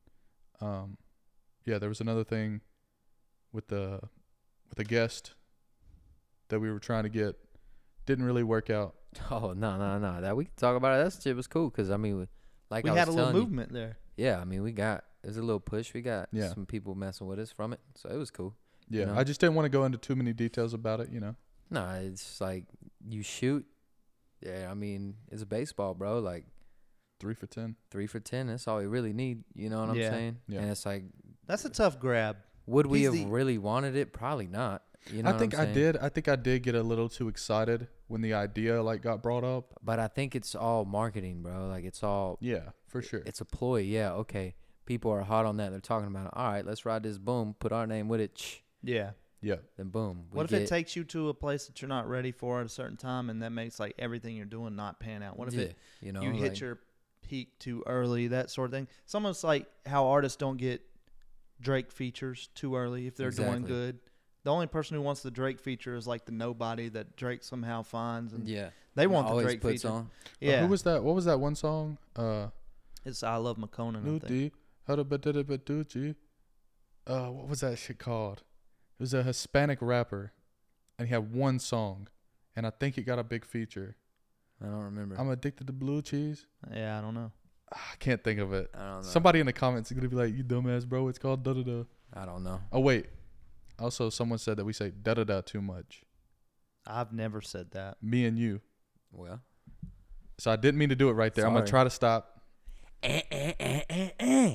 Speaker 3: um, yeah, there was another thing with the with a guest that we were trying to get. Didn't really work out.
Speaker 1: oh no, no, no. That we can talk about it. That shit was cool because I mean, we, like
Speaker 2: we
Speaker 1: I
Speaker 2: had a
Speaker 1: was
Speaker 2: little
Speaker 1: telling you,
Speaker 2: movement there.
Speaker 1: yeah. I mean, we got there's a little push. We got
Speaker 3: Yeah.
Speaker 1: some people messing with us from it, so it was cool.
Speaker 3: Yeah,
Speaker 1: know?
Speaker 3: I just didn't want to go into too many details about it. You know.
Speaker 1: No, it's like you shoot. Yeah, I mean, it's a baseball, bro. Like
Speaker 3: Three for ten.
Speaker 1: three for ten. That's all we really need. You know what I'm
Speaker 2: Yeah.
Speaker 1: saying?
Speaker 3: Yeah.
Speaker 1: And it's like,
Speaker 2: That's a tough grab.
Speaker 1: would we
Speaker 2: He's
Speaker 1: have
Speaker 2: the-
Speaker 1: really wanted it? Probably not. You know
Speaker 3: I
Speaker 1: what
Speaker 3: think
Speaker 1: I'm
Speaker 3: I
Speaker 1: saying?
Speaker 3: did. I think I did get a little too excited when the idea like got brought up.
Speaker 1: But I think it's all marketing, bro. Like it's all
Speaker 3: Yeah, for sure.
Speaker 1: it's a ploy. Yeah, okay. people are hot on that. They're talking about it. All right, let's ride this. Boom, put our name with it. Shh,
Speaker 2: Yeah.
Speaker 3: Yeah.
Speaker 1: then boom. we
Speaker 2: What if
Speaker 1: get,
Speaker 2: it takes you to a place that you're not ready for at a certain time, and that makes like everything you're doing not pan out? What if
Speaker 1: yeah,
Speaker 2: it
Speaker 1: you know
Speaker 2: you hit
Speaker 1: like,
Speaker 2: your peak too early, that sort of thing? It's almost like how artists don't get Drake features too early if they're doing
Speaker 1: Exactly.
Speaker 2: good. The only person who wants the Drake feature is like the nobody that Drake somehow finds, and
Speaker 1: yeah,
Speaker 2: they want the
Speaker 1: always
Speaker 2: Drake
Speaker 1: puts
Speaker 2: feature.
Speaker 1: on.
Speaker 3: Uh,
Speaker 2: Yeah,
Speaker 3: who was that? What was that one song? Uh,
Speaker 2: it's I Love McConan. I
Speaker 3: New
Speaker 2: think.
Speaker 3: D. How to bet it but do G. Uh, what was that shit called? It was a Hispanic rapper, and he had one song, and I think it got a big feature.
Speaker 1: I don't remember.
Speaker 3: I'm addicted to blue cheese.
Speaker 2: Yeah, I don't know.
Speaker 3: I can't think of it.
Speaker 1: I don't know.
Speaker 3: Somebody in the comments is gonna be like, "You dumbass, bro. It's called da da da."
Speaker 1: I don't know.
Speaker 3: Oh wait. Also, someone said that we say da da da too much.
Speaker 2: I've never said that.
Speaker 3: Me and you.
Speaker 1: Well,
Speaker 3: So I didn't mean to do it right there. I'm gonna
Speaker 1: Sorry.
Speaker 3: try to stop.
Speaker 1: eh, eh, eh, eh, eh.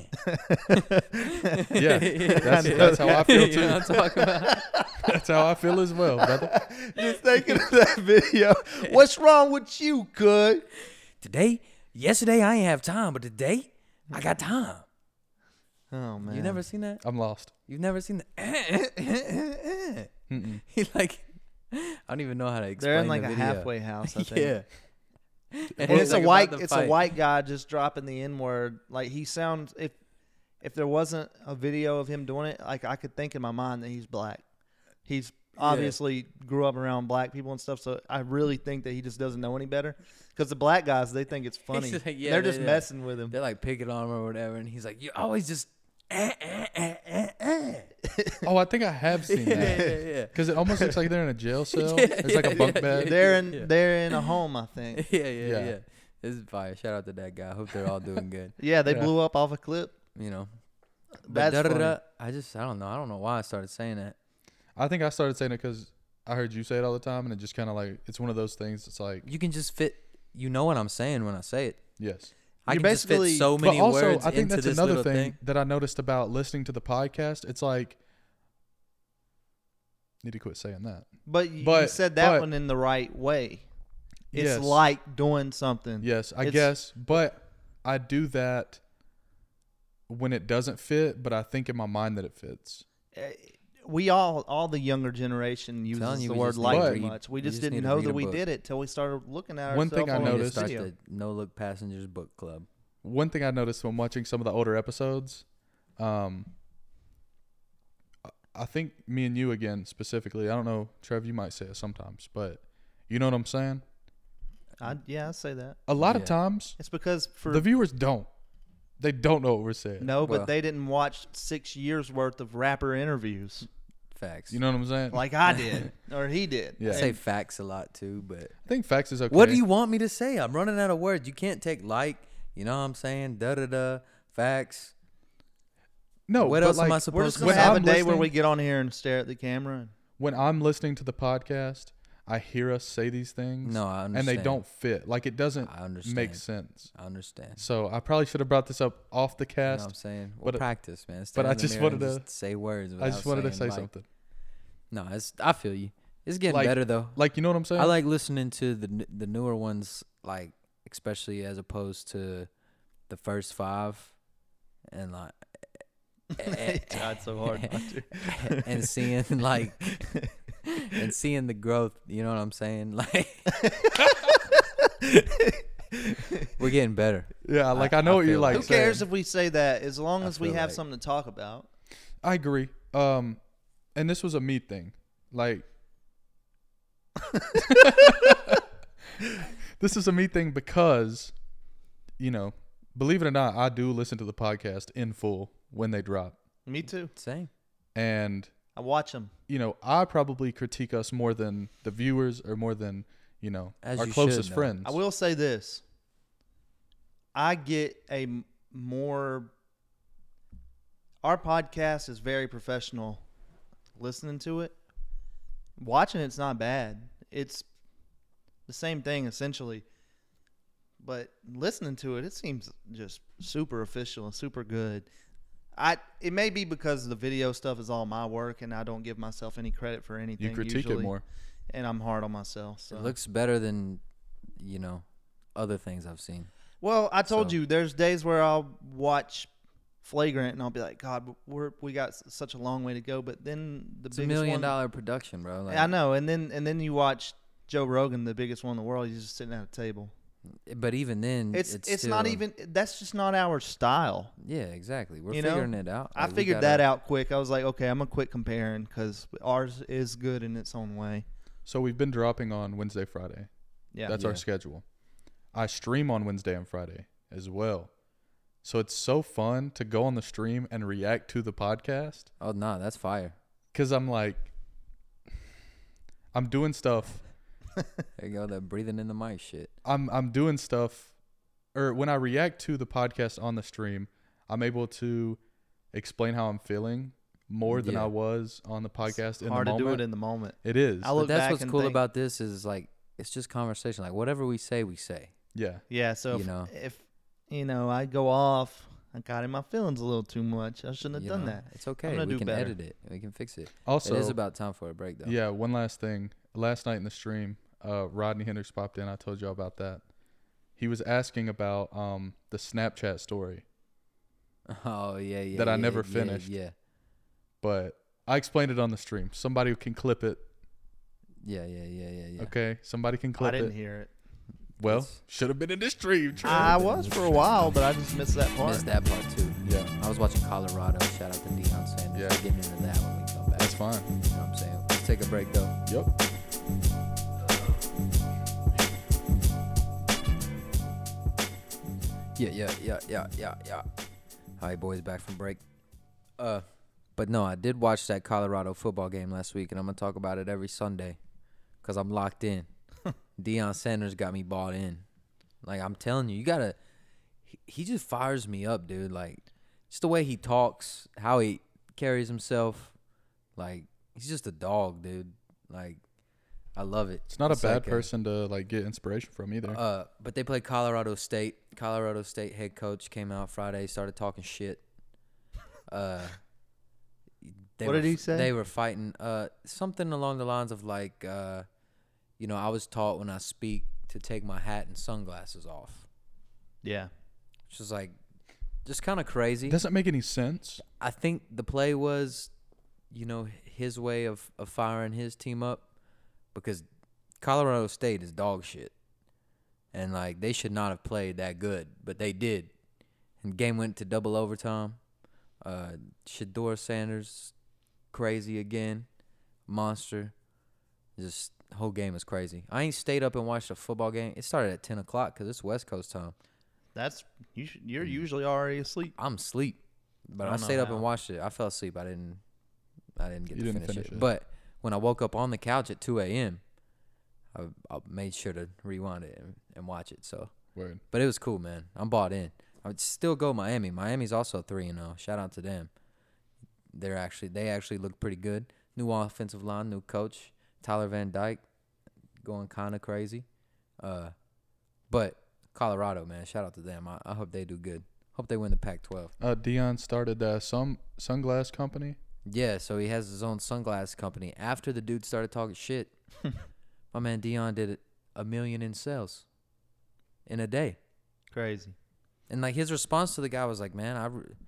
Speaker 3: Yeah, that's, that's how I feel
Speaker 1: You know
Speaker 3: too.
Speaker 1: what I'm talking about?
Speaker 3: That's how I feel as well, brother.
Speaker 2: Just thinking of that video. What's wrong with you, good?
Speaker 1: Today, yesterday I ain't have time, but today I got time.
Speaker 2: Oh man,
Speaker 1: You never seen that?
Speaker 3: I'm lost.
Speaker 1: You've never seen that?
Speaker 3: Mm-mm.
Speaker 1: He like, I don't even know how to explain.
Speaker 2: They're in like
Speaker 1: the
Speaker 2: a
Speaker 1: video.
Speaker 2: halfway house. I think.
Speaker 1: Yeah.
Speaker 2: And
Speaker 1: he's
Speaker 2: it's a
Speaker 1: like
Speaker 2: white
Speaker 1: about to
Speaker 2: it's a
Speaker 1: fight.
Speaker 2: white guy just dropping the N word. Like he sounds if if there wasn't a video of him doing it, like I could think in my mind that he's black. He's obviously grew up around black people and stuff, so I really think that he just doesn't know any better. Because the black guys, they think it's funny.
Speaker 1: He's like, yeah,
Speaker 2: They're
Speaker 1: they-
Speaker 2: just
Speaker 1: yeah.
Speaker 2: messing with him.
Speaker 1: They're like picking on him or whatever, and he's like, "You always just." Eh, eh, eh, eh, eh.
Speaker 3: Oh, I think I have seen
Speaker 1: yeah,
Speaker 3: that.
Speaker 1: yeah, yeah.
Speaker 3: Because it almost looks like they're in a jail cell.
Speaker 1: Yeah,
Speaker 3: There's like
Speaker 1: yeah,
Speaker 3: a bunk
Speaker 1: yeah,
Speaker 3: bed.
Speaker 2: They're in
Speaker 1: Yeah.
Speaker 2: they're in a home, I think.
Speaker 1: yeah, yeah,
Speaker 3: Yeah.
Speaker 1: yeah. This is fire. Shout out to that guy. Hope they're all doing good.
Speaker 2: Yeah, they
Speaker 3: Yeah.
Speaker 2: blew up off a clip.
Speaker 1: You know. But
Speaker 2: That's funny.
Speaker 1: da-da-da, I just, I don't know. I don't know why I started saying that.
Speaker 3: I think I started saying it because I heard you say it all the time, and it just kind of like it's one of those things. It's like
Speaker 1: You can just fit. You know what I'm saying when I say it.
Speaker 3: yes,
Speaker 1: I
Speaker 2: You
Speaker 1: can just fit
Speaker 2: basically-
Speaker 1: so many
Speaker 3: but also
Speaker 1: words
Speaker 3: I think
Speaker 1: into
Speaker 3: that's
Speaker 1: this
Speaker 3: another
Speaker 1: little
Speaker 3: thing,
Speaker 1: thing.
Speaker 3: that I noticed about listening to the podcast. It's like need to quit saying that.
Speaker 2: But you, you
Speaker 3: But-
Speaker 2: said that
Speaker 3: but-
Speaker 2: one in the right way. It's
Speaker 3: Yes.
Speaker 2: like doing something.
Speaker 3: Yes, I
Speaker 2: It's-
Speaker 3: guess, but I do that when it doesn't fit, but I think in my mind that it fits.
Speaker 2: Uh, We all, all the younger generation
Speaker 1: telling
Speaker 2: uses
Speaker 1: you,
Speaker 2: the
Speaker 1: we
Speaker 2: word
Speaker 1: just
Speaker 2: like
Speaker 3: need to
Speaker 2: too
Speaker 1: read-
Speaker 2: much. We
Speaker 1: we
Speaker 2: just,
Speaker 1: just
Speaker 2: didn't
Speaker 1: need to
Speaker 2: know
Speaker 1: read
Speaker 2: that
Speaker 1: a
Speaker 2: we
Speaker 1: book.
Speaker 2: did it till we started looking at
Speaker 3: One thing
Speaker 2: ourselves
Speaker 3: I
Speaker 2: on
Speaker 1: We need to
Speaker 3: noticed-
Speaker 1: start
Speaker 2: video.
Speaker 1: the No Look Passengers Book Club.
Speaker 3: One thing I noticed when watching some of the older episodes, um, I- I think me and you again specifically. I don't know, Trev. You might say it sometimes, but you know what I'm saying.
Speaker 2: I, yeah, I say that.
Speaker 3: A lot of
Speaker 1: Yeah.
Speaker 3: times,
Speaker 2: It's because for
Speaker 3: the viewers don't. They don't know what we're saying.
Speaker 2: no, but
Speaker 1: Well-
Speaker 2: they didn't watch six years worth of rapper interviews
Speaker 1: Facts.
Speaker 3: You know what I'm saying?
Speaker 2: like I did or he did.
Speaker 3: Yeah.
Speaker 1: I say
Speaker 2: And
Speaker 1: facts a lot too, but
Speaker 3: I think facts is okay.
Speaker 1: what do you want me to say? I'm running out of words. You can't take like, you know what I'm saying? Da da da. Facts.
Speaker 3: No,
Speaker 1: What
Speaker 3: but
Speaker 1: else am I
Speaker 3: like,
Speaker 1: supposed
Speaker 2: we're just
Speaker 1: to
Speaker 2: gonna
Speaker 3: when
Speaker 1: say?
Speaker 2: have
Speaker 3: I'm
Speaker 2: a day where
Speaker 3: listening-
Speaker 2: we get on here and stare at the camera. And,
Speaker 3: when I'm listening to the podcast, I hear us say these things.
Speaker 1: No, I understand.
Speaker 3: and they don't fit. Like it doesn't
Speaker 1: I understand.
Speaker 3: make sense.
Speaker 1: I understand.
Speaker 3: So I probably should have brought this up off the
Speaker 1: You know what
Speaker 3: cast.
Speaker 1: I'm saying? We'll
Speaker 3: but-
Speaker 1: practice, man.
Speaker 3: but
Speaker 1: Stand
Speaker 3: I
Speaker 1: in the
Speaker 3: just
Speaker 1: mirror and
Speaker 3: wanted to-
Speaker 1: just say words.
Speaker 3: I just
Speaker 1: without
Speaker 3: wanted to
Speaker 1: saying,
Speaker 3: say
Speaker 1: like-
Speaker 3: something.
Speaker 1: No, it's. I feel you. It's getting
Speaker 3: Like-
Speaker 1: better though.
Speaker 3: Like you know what I'm saying?
Speaker 1: I like listening to the n- the newer ones, like especially as opposed to the first five, and like
Speaker 2: I tried so hard not to.
Speaker 1: and seeing like and seeing the growth. You know what I'm saying? Like we're getting better.
Speaker 3: yeah, like I,
Speaker 1: I-
Speaker 3: know
Speaker 1: I
Speaker 3: what you're
Speaker 1: feel
Speaker 3: like.
Speaker 2: Who
Speaker 3: saying.
Speaker 2: cares if we say that? As long
Speaker 1: I
Speaker 2: as we
Speaker 1: feel
Speaker 2: have
Speaker 1: like-
Speaker 2: something to talk about.
Speaker 3: I agree. Um, and this was a me thing. Like, this is a me thing because, you know, believe it or not, I do listen to the podcast in full when they drop,
Speaker 2: Me too.
Speaker 1: Same.
Speaker 3: and
Speaker 2: I watch them.
Speaker 3: you know, I probably critique us more than the viewers or more than you know
Speaker 1: As
Speaker 3: our
Speaker 1: you
Speaker 3: closest
Speaker 1: should, though.
Speaker 3: friends.
Speaker 2: I will say this. I get a m- more. Our podcast is very professional. Listening to it, watching it's not bad. It's the same thing essentially, but listening to it, it seems just super official and super good. I it may be because the video stuff is all my work and I don't give myself any credit for anything.
Speaker 3: You critique
Speaker 2: usually,
Speaker 3: it more.
Speaker 2: and I'm hard on myself. So.
Speaker 1: It looks better than, you know, other things I've seen.
Speaker 2: Well, I told
Speaker 1: So-
Speaker 2: you there's days where I'll watch flagrant, and I'll be like, God, we're we got s- such a long way to go. But then the
Speaker 1: It's a
Speaker 2: biggest
Speaker 1: million
Speaker 2: one,
Speaker 1: dollar production, bro. Like,
Speaker 2: I know. And then and then you watch Joe Rogan, the biggest one in the world. He's just sitting at a table.
Speaker 1: But even then,
Speaker 2: It's
Speaker 1: it's
Speaker 2: it's,
Speaker 1: still,
Speaker 2: not even. That's just not our style.
Speaker 1: Yeah, exactly. We're
Speaker 2: You know?
Speaker 1: figuring it out.
Speaker 2: I
Speaker 1: Like, we
Speaker 2: figured
Speaker 1: gotta-
Speaker 2: that out quick. I was like, okay, I'm gonna quit comparing because ours is good in its own way.
Speaker 3: So we've been dropping on Wednesday, Friday.
Speaker 2: Yeah,
Speaker 3: That's
Speaker 1: Yeah.
Speaker 3: our schedule. I stream on Wednesday and Friday as well. So it's so fun to go on the stream and react to the podcast
Speaker 1: Oh no, that's fire.
Speaker 3: because I'm like, I'm doing stuff.
Speaker 1: There you go. That breathing in the mic shit.
Speaker 3: I'm I'm doing stuff, or when I react to the podcast on the stream, I'm able to explain how I'm feeling more than
Speaker 1: Yeah.
Speaker 3: I was on the podcast in
Speaker 2: hard
Speaker 3: the
Speaker 2: to
Speaker 3: moment.
Speaker 2: do it in the moment.
Speaker 3: It is.
Speaker 2: I
Speaker 1: But
Speaker 2: look
Speaker 1: that's
Speaker 2: back
Speaker 1: what's
Speaker 2: and
Speaker 1: cool
Speaker 2: think-
Speaker 1: about this is like it's just conversation. Like whatever we say, we say.
Speaker 3: yeah.
Speaker 2: Yeah, so
Speaker 1: You
Speaker 2: if,
Speaker 1: know.
Speaker 2: if you know I go off, I got in my feelings a little too much. I shouldn't have
Speaker 1: you
Speaker 2: done
Speaker 1: know?
Speaker 2: that.
Speaker 1: It's okay.
Speaker 2: gonna
Speaker 1: We
Speaker 2: do
Speaker 1: can
Speaker 2: better.
Speaker 1: edit it. We can fix it.
Speaker 3: Also,
Speaker 1: it is about time for a break, though.
Speaker 3: yeah. One last thing. Last night in the stream, uh, Rodney Hendricks popped in. I told y'all about that. He was asking about um the Snapchat story,
Speaker 1: Oh yeah, yeah.
Speaker 3: That I
Speaker 1: yeah,
Speaker 3: never
Speaker 1: yeah,
Speaker 3: finished.
Speaker 1: Yeah.
Speaker 3: but I explained it on the stream. Somebody can clip it.
Speaker 1: Yeah, yeah, yeah, yeah, yeah.
Speaker 3: Okay, somebody can
Speaker 2: I
Speaker 3: clip
Speaker 2: didn't
Speaker 3: it.
Speaker 2: hear it.
Speaker 3: Well,
Speaker 1: It's-
Speaker 3: should have been in the stream. Trey.
Speaker 2: I was for a while, but I just missed that part.
Speaker 1: Missed that part too.
Speaker 3: yeah,
Speaker 1: I was watching Colorado. Shout out to Deion Sanders.
Speaker 3: Yeah.
Speaker 1: We're getting into that when we come back.
Speaker 3: that's fine.
Speaker 1: You know what I'm saying? Let's take a break though.
Speaker 3: Yep.
Speaker 1: Yeah, yeah, yeah, yeah, yeah, yeah. All right, boys, back from break. Uh, but no, I did watch that Colorado football game last week, and I'm gonna talk about it every Sunday, cause I'm locked in. Deion Sanders got me bought in. Like I'm telling you, you gotta. He, he just fires me up, dude. Like just the way he talks, how he carries himself. Like he's just a dog, dude. Like I love it.
Speaker 3: It's not a
Speaker 1: It's
Speaker 3: bad
Speaker 1: like
Speaker 3: person to like get inspiration from either.
Speaker 1: Uh, but they played Colorado State. Colorado State head coach came out Friday, started talking shit. Uh, they
Speaker 2: What
Speaker 1: were
Speaker 2: did he
Speaker 1: f-
Speaker 2: say?
Speaker 1: They were fighting. Uh, something along the lines of like, uh, you know, I was taught when I speak to take my hat and sunglasses off,
Speaker 2: Yeah.
Speaker 1: which is like, just kind of crazy.
Speaker 3: It doesn't make any sense.
Speaker 1: I think the play was, you know, his way of, of firing his team up because Colorado State is dog shit. And, like, they should not have played that good, but they did. And game went to double overtime. Uh, Shedeur Sanders, crazy again. Monster. Just, the whole game was crazy. I ain't stayed up and watched a football game. It started at ten o'clock because it's West Coast time.
Speaker 2: That's you. Should, you're usually already asleep.
Speaker 1: I'm asleep, but
Speaker 2: I
Speaker 1: I,
Speaker 2: don't know
Speaker 1: stayed up
Speaker 2: how.
Speaker 1: and watched it. I fell asleep. I didn't. I didn't get
Speaker 3: You
Speaker 1: to
Speaker 3: didn't
Speaker 1: finish,
Speaker 3: finish
Speaker 1: it.
Speaker 3: it.
Speaker 1: But when I woke up on the couch at two a.m., I, I made sure to rewind it and, and watch it. So,
Speaker 3: Word.
Speaker 1: but it was cool, man. I'm bought in. I would still go Miami. Miami's also three and zero. Shout out to them. They're actually they actually look pretty good. New offensive line, new coach, Tyler Van Dyke, going kind of crazy. Uh, but Colorado, man, shout out to them. I, I hope they do good. Hope they win the Pac twelve.
Speaker 3: Uh, Dion started uh, some sunglass company.
Speaker 1: Yeah, so he has his own sunglass company. After the dude started talking shit, my man Dion did a million in sales in a day.
Speaker 2: Crazy.
Speaker 1: And like his response to the guy was like, "Man, I, re-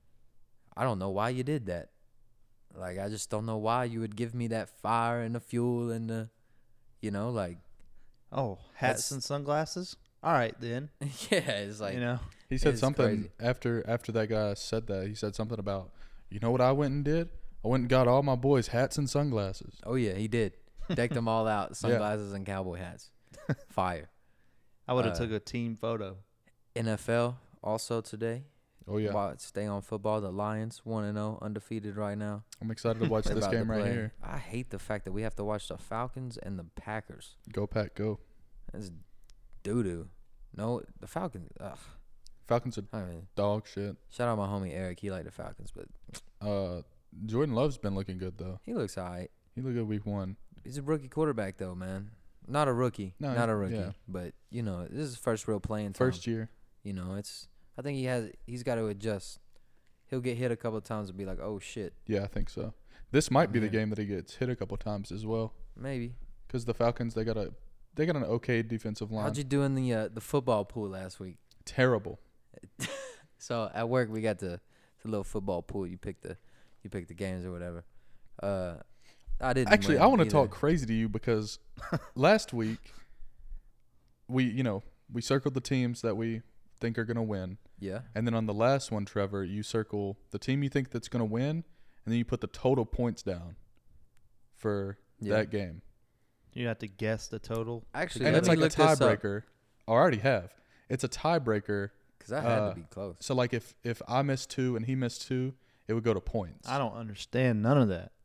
Speaker 1: I don't know why you did that. Like I just don't know why you would give me that fire and the fuel and the, you know, like,
Speaker 2: Oh, hats
Speaker 1: That's-
Speaker 2: and sunglasses. All right then.
Speaker 1: yeah, it's like,
Speaker 2: you know.
Speaker 3: He said
Speaker 1: It's
Speaker 3: something
Speaker 1: crazy.
Speaker 3: after after that guy said that. He said something about, you know what I went and did? I went and got all my boys hats and sunglasses.
Speaker 1: oh yeah, he did, decked them all out, sunglasses and cowboy hats, fire.
Speaker 2: I would have
Speaker 1: Uh,
Speaker 2: took a team photo.
Speaker 1: N F L also today.
Speaker 3: Oh yeah,
Speaker 1: Wa- Stay on football. The Lions one and zero, undefeated right now.
Speaker 3: I'm excited to watch
Speaker 1: They're
Speaker 3: this
Speaker 1: about to
Speaker 3: game right
Speaker 1: play.
Speaker 3: here.
Speaker 1: I hate the fact that we have to watch the Falcons and the Packers.
Speaker 3: Go Pack, go!
Speaker 1: That's doo doo. No, the Falcons. Ugh.
Speaker 3: Falcons are
Speaker 1: I mean,
Speaker 3: dog shit.
Speaker 1: shout out my homie Eric. He liked the Falcons, but
Speaker 3: Uh, Jordan Love's been looking good though.
Speaker 1: he looks alright.
Speaker 3: He looked good week one.
Speaker 1: He's a rookie quarterback though, man. Not a rookie.
Speaker 3: No,
Speaker 1: not a rookie.
Speaker 3: yeah.
Speaker 1: But you know, this is his first real playing time.
Speaker 3: First year.
Speaker 1: You know, it's. I think he has. He's got to adjust. He'll get hit a couple of times and be like, "Oh shit."
Speaker 3: Yeah, I think so. This might be the
Speaker 1: Mhm.
Speaker 3: game that he gets hit a couple times as well.
Speaker 1: Maybe.
Speaker 3: Because the Falcons, they got a they got an okay defensive line.
Speaker 1: How'd you do in the uh, the football pool last week?
Speaker 3: Terrible.
Speaker 1: So at work we got to the little football pool. You pick the you pick the games or whatever. Uh, I didn't
Speaker 3: Actually,
Speaker 1: win
Speaker 3: I want to
Speaker 1: either.
Speaker 3: talk crazy to you because last week we, you know, we circled the teams that we think are going to win.
Speaker 1: Yeah.
Speaker 3: And then on the last one, Trevor, you circle the team you think that's going to win, and then you put the total points down for
Speaker 1: Yeah.
Speaker 3: that game.
Speaker 2: You have to guess the total.
Speaker 1: Actually,
Speaker 3: And
Speaker 1: let
Speaker 3: it's
Speaker 1: me
Speaker 3: like a
Speaker 1: look this up,
Speaker 3: tiebreaker. Oh, I already have. It's a tiebreaker.
Speaker 1: because I had
Speaker 3: uh,
Speaker 1: to be close.
Speaker 3: So like if if I missed two and he missed two, it would go to points.
Speaker 2: I don't understand none of that.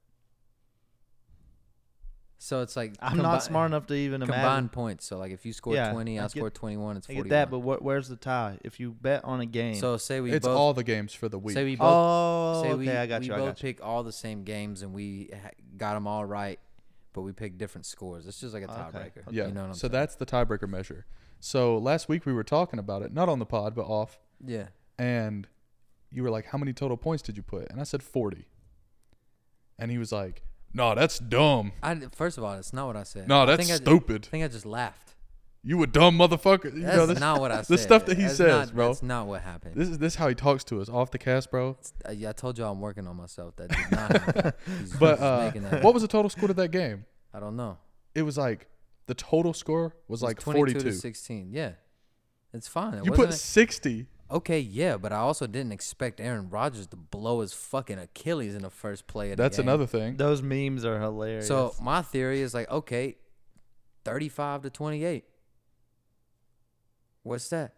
Speaker 1: So it's like
Speaker 2: I'm
Speaker 1: combi-
Speaker 2: not smart enough to even imagine.
Speaker 1: combined points. So like if you score
Speaker 2: Yeah,
Speaker 1: twenty,
Speaker 2: I
Speaker 1: I,
Speaker 2: get-
Speaker 1: score twenty-one. It's
Speaker 2: I
Speaker 1: forty-one.
Speaker 2: get that, but what, where's the tie? If you bet on a game.
Speaker 1: so say we
Speaker 3: it's
Speaker 1: both
Speaker 3: all the games for the week.
Speaker 1: say we both
Speaker 2: oh,
Speaker 1: say
Speaker 2: okay,
Speaker 1: we,
Speaker 2: I got
Speaker 1: we
Speaker 2: you. I
Speaker 1: both
Speaker 2: got you.
Speaker 1: pick all the same games and we ha- got them all right, but we picked different scores. It's just like a
Speaker 2: Okay.
Speaker 1: tiebreaker.
Speaker 3: yeah.
Speaker 1: You know what I'm
Speaker 3: so
Speaker 1: saying?
Speaker 3: that's the tiebreaker measure. So last week we were talking about it, not on the pod, but off.
Speaker 1: Yeah.
Speaker 3: And you were like, how many total points did you put? And I said forty. And he was like, no, that's dumb.
Speaker 1: I first of all, that's not what I said.
Speaker 3: No,
Speaker 1: I
Speaker 3: that's
Speaker 1: think I ju-
Speaker 3: stupid.
Speaker 1: I think I just laughed.
Speaker 3: You a dumb motherfucker. You
Speaker 1: That's
Speaker 3: know, this,
Speaker 1: not what I said.
Speaker 3: the stuff that he
Speaker 1: That's
Speaker 3: says,
Speaker 1: not,
Speaker 3: bro.
Speaker 1: That's not what happened.
Speaker 3: This is this is how he talks to us off the cast, bro.
Speaker 1: I, I told you I'm working on myself. That did not happen. He's,
Speaker 3: But
Speaker 1: he's
Speaker 3: uh,
Speaker 1: making that
Speaker 3: what was the total score to that game?
Speaker 1: I don't know.
Speaker 3: It was like the total score was
Speaker 1: It's
Speaker 3: like
Speaker 1: twenty-two to
Speaker 3: forty-two.
Speaker 1: sixteen. Yeah. It's fine. It
Speaker 3: You
Speaker 1: wasn't
Speaker 3: put
Speaker 1: a-
Speaker 3: sixty.
Speaker 1: Okay, yeah, but I also didn't expect Aaron Rodgers to blow his fucking Achilles in the first play of the
Speaker 3: That's
Speaker 1: game.
Speaker 3: another thing.
Speaker 2: Those memes are hilarious.
Speaker 1: So my theory is like, okay, thirty-five to twenty-eight. What's that?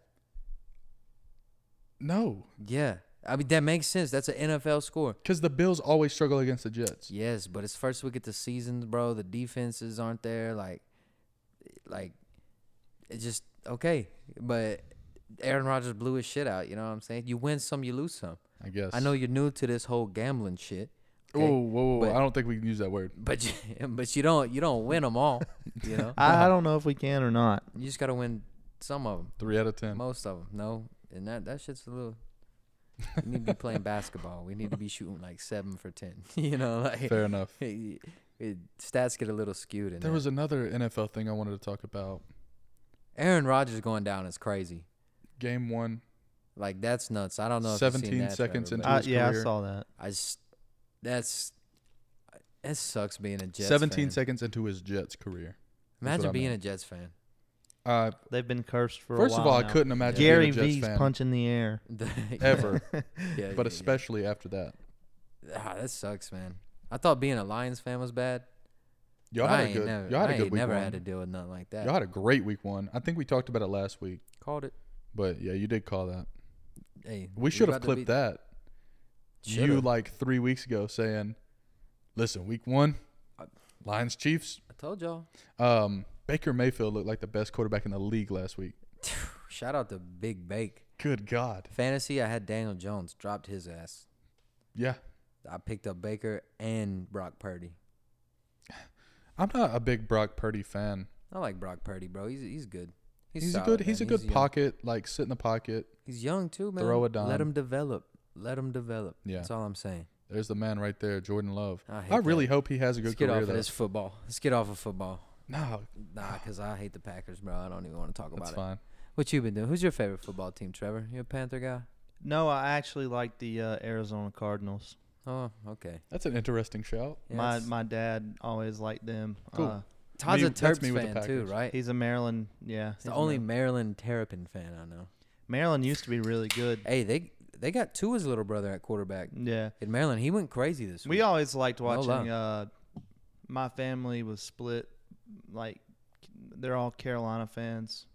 Speaker 3: No,
Speaker 1: Yeah, I mean that makes sense. That's an N F L score.
Speaker 3: because the Bills always struggle against the Jets.
Speaker 1: Yes, but it's first week of the season, bro. The defenses aren't there. Like, like, it's just okay. But Aaron Rodgers blew his shit out. You know what I'm saying? You win some, you lose some.
Speaker 3: I guess.
Speaker 1: I know you're new to this whole gambling shit. okay?
Speaker 3: Whoa, whoa, whoa!
Speaker 1: But-
Speaker 3: I don't think we can use that word.
Speaker 1: But you, but you don't you don't win them all. You know,
Speaker 2: I, I don't know if we can or not.
Speaker 1: you just gotta win some of them,
Speaker 3: Three out of ten.
Speaker 1: most of them. No, and that that shit's a little. We need to be playing basketball. We need to be shooting like seven for ten. You know, like
Speaker 3: Fair enough.
Speaker 1: it, it- stats get a little skewed. In
Speaker 3: There
Speaker 1: there.
Speaker 3: was another N F L thing I wanted to talk about.
Speaker 1: Aaron Rodgers going down is crazy.
Speaker 3: Game one,
Speaker 1: Like that's nuts. I don't know. if you've seen
Speaker 3: seventeen
Speaker 1: that,
Speaker 3: seconds
Speaker 1: Trevor,
Speaker 3: into
Speaker 1: but
Speaker 2: I,
Speaker 3: his
Speaker 2: yeah,
Speaker 3: career.
Speaker 2: I saw that.
Speaker 1: I just that's it sucks being a Jets
Speaker 3: seventeen
Speaker 1: fan.
Speaker 3: seconds into his Jets career. what
Speaker 1: Imagine
Speaker 3: I
Speaker 1: being
Speaker 3: meant.
Speaker 1: a Jets fan.
Speaker 3: Uh,
Speaker 2: They've been cursed for
Speaker 3: first
Speaker 2: a
Speaker 3: of
Speaker 2: while
Speaker 3: all,
Speaker 2: now.
Speaker 3: I couldn't imagine
Speaker 2: Gary
Speaker 3: being a Jets
Speaker 2: V's
Speaker 3: fan
Speaker 2: punching the air.
Speaker 3: ever,
Speaker 1: Yeah,
Speaker 3: but
Speaker 1: yeah,
Speaker 3: especially after that.
Speaker 1: yeah. Ah, that sucks, man. I thought being a Lions fan was bad.
Speaker 3: Y'all
Speaker 1: I
Speaker 3: had a
Speaker 1: ain't
Speaker 3: good,
Speaker 1: never,
Speaker 3: y'all had
Speaker 1: I
Speaker 3: a good
Speaker 1: ain't
Speaker 3: week
Speaker 1: never
Speaker 3: one.
Speaker 1: had to deal with nothing like that.
Speaker 3: Y'all had a great week one. I think we talked about it last week,
Speaker 1: Called it.
Speaker 3: but yeah, you did call that.
Speaker 1: Hey,
Speaker 3: We should have
Speaker 1: about to
Speaker 3: clipped
Speaker 1: beat-
Speaker 3: that. You
Speaker 1: Should've.
Speaker 3: like three weeks ago saying, "Listen, week one, Lions Chiefs."
Speaker 1: I told y'all.
Speaker 3: Um, Baker Mayfield looked like the best quarterback in the league last week.
Speaker 1: Shout out to Big Bake.
Speaker 3: Good God.
Speaker 1: Fantasy, I had Daniel Jones. Dropped his ass.
Speaker 3: Yeah,
Speaker 1: I picked up Baker and Brock Purdy.
Speaker 3: I'm not a big Brock Purdy fan.
Speaker 1: I like Brock Purdy, bro. He's he's good.
Speaker 3: He's,
Speaker 1: solid,
Speaker 3: a good. He's
Speaker 1: man.
Speaker 3: a good
Speaker 1: young.
Speaker 3: pocket. Like sit in the pocket.
Speaker 1: He's young too, man.
Speaker 3: Throw a dime.
Speaker 1: Let him develop. Let him develop.
Speaker 3: Yeah.
Speaker 1: That's all I'm saying.
Speaker 3: There's the man right there, Jordan Love.
Speaker 1: I, hate
Speaker 3: I really
Speaker 1: that.
Speaker 3: hope he has a
Speaker 1: Let's
Speaker 3: good
Speaker 1: get
Speaker 3: career
Speaker 1: off of
Speaker 3: though.
Speaker 1: this football. Let's get off of football.
Speaker 3: No,
Speaker 1: Nah, because I hate the Packers, bro. I don't even want to talk
Speaker 3: that's
Speaker 1: about it.
Speaker 3: fine.
Speaker 1: What you been doing? Who's your favorite football team, Trevor? You a Panther guy?
Speaker 2: No, I actually like the uh, Arizona Cardinals.
Speaker 1: Oh, okay.
Speaker 3: That's an interesting shout.
Speaker 1: Yeah,
Speaker 2: my
Speaker 1: it's-
Speaker 2: my dad always liked them.
Speaker 3: Cool.
Speaker 2: Uh,
Speaker 1: Todd's
Speaker 3: me-
Speaker 1: a
Speaker 3: that's
Speaker 1: Terps
Speaker 3: me with the
Speaker 1: fan too,
Speaker 3: Packers.
Speaker 1: right?
Speaker 2: he's a Maryland. Yeah,
Speaker 1: He's the
Speaker 2: he's a
Speaker 1: only
Speaker 2: Mar-
Speaker 1: Maryland Terrapin fan I know.
Speaker 2: Maryland used to be really good.
Speaker 1: Hey, they they got Tua's little brother at quarterback
Speaker 2: Yeah,
Speaker 1: in Maryland. He went crazy this
Speaker 2: we
Speaker 1: week.
Speaker 2: always liked
Speaker 1: No
Speaker 2: watching. Uh, my family was split. Like they're all Carolina fans.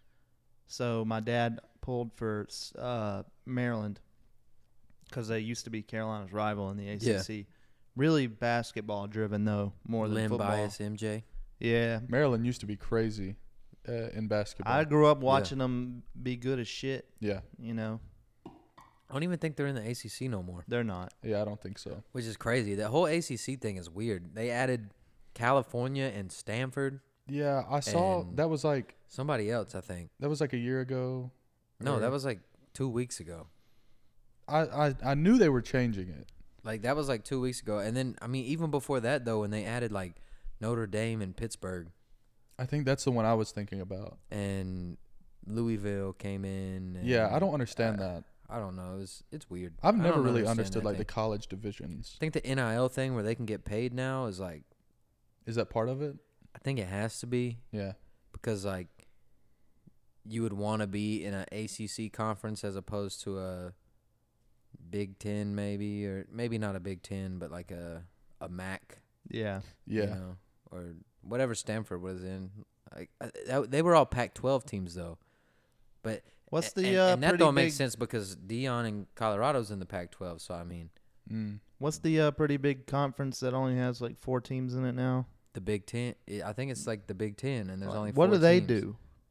Speaker 2: So my dad pulled for uh, Maryland because they used to be Carolina's rival in the A C C.
Speaker 1: Yeah.
Speaker 2: Really basketball driven though, more than
Speaker 1: Limb
Speaker 2: football.
Speaker 1: bias, M J.
Speaker 2: Yeah,
Speaker 3: Maryland used to be crazy uh, in basketball.
Speaker 2: I grew up watching them be good as shit.
Speaker 3: yeah,
Speaker 2: You know,
Speaker 1: I don't even think they're in the A C C no more,
Speaker 2: they're not.
Speaker 3: yeah, I don't think so.
Speaker 1: which is crazy. That whole A C C thing is weird. They added California and Stanford.
Speaker 3: Yeah, I saw
Speaker 1: And-
Speaker 3: that was like
Speaker 1: Somebody else, I think.
Speaker 3: that was like a year ago.
Speaker 1: No,
Speaker 3: or-
Speaker 1: that was like two weeks ago.
Speaker 3: I, I I knew they were changing it.
Speaker 1: Like that was like two weeks ago. And then I mean, even before that though, when they added like Notre Dame and Pittsburgh
Speaker 3: I think that's the one I was thinking about.
Speaker 1: and Louisville came in. And
Speaker 3: Yeah, I don't understand
Speaker 1: uh,
Speaker 3: that.
Speaker 1: I don't know. It's it's weird.
Speaker 3: I've
Speaker 1: I
Speaker 3: never
Speaker 1: don't
Speaker 3: really
Speaker 1: understand
Speaker 3: understood
Speaker 1: that
Speaker 3: like the
Speaker 1: thing.
Speaker 3: college divisions.
Speaker 1: I think the N I L thing where they can get paid now is like,
Speaker 3: Is that part of it?
Speaker 1: I think it has to be
Speaker 3: Yeah.
Speaker 1: because like you would want to be in an A C C conference as opposed to a Big Ten maybe, or maybe not a Big Ten, but like a a M A C.
Speaker 2: Yeah.
Speaker 3: Yeah.
Speaker 1: You know, or whatever Stanford was in. Like I, that, they were all Pac twelve teams though, but
Speaker 2: What's
Speaker 1: a-
Speaker 2: the
Speaker 1: and,
Speaker 2: uh,
Speaker 1: and that
Speaker 2: pretty
Speaker 1: don't make
Speaker 2: big-
Speaker 1: sense because Dion in Colorado's in the Pac twelve. So I mean,
Speaker 3: Mm.
Speaker 2: What's the uh, pretty big conference that only has like four teams in it now?
Speaker 1: the Big Ten. I think it's like the Big Ten, and there's only
Speaker 2: what
Speaker 1: four
Speaker 2: do they
Speaker 1: teams.
Speaker 2: do?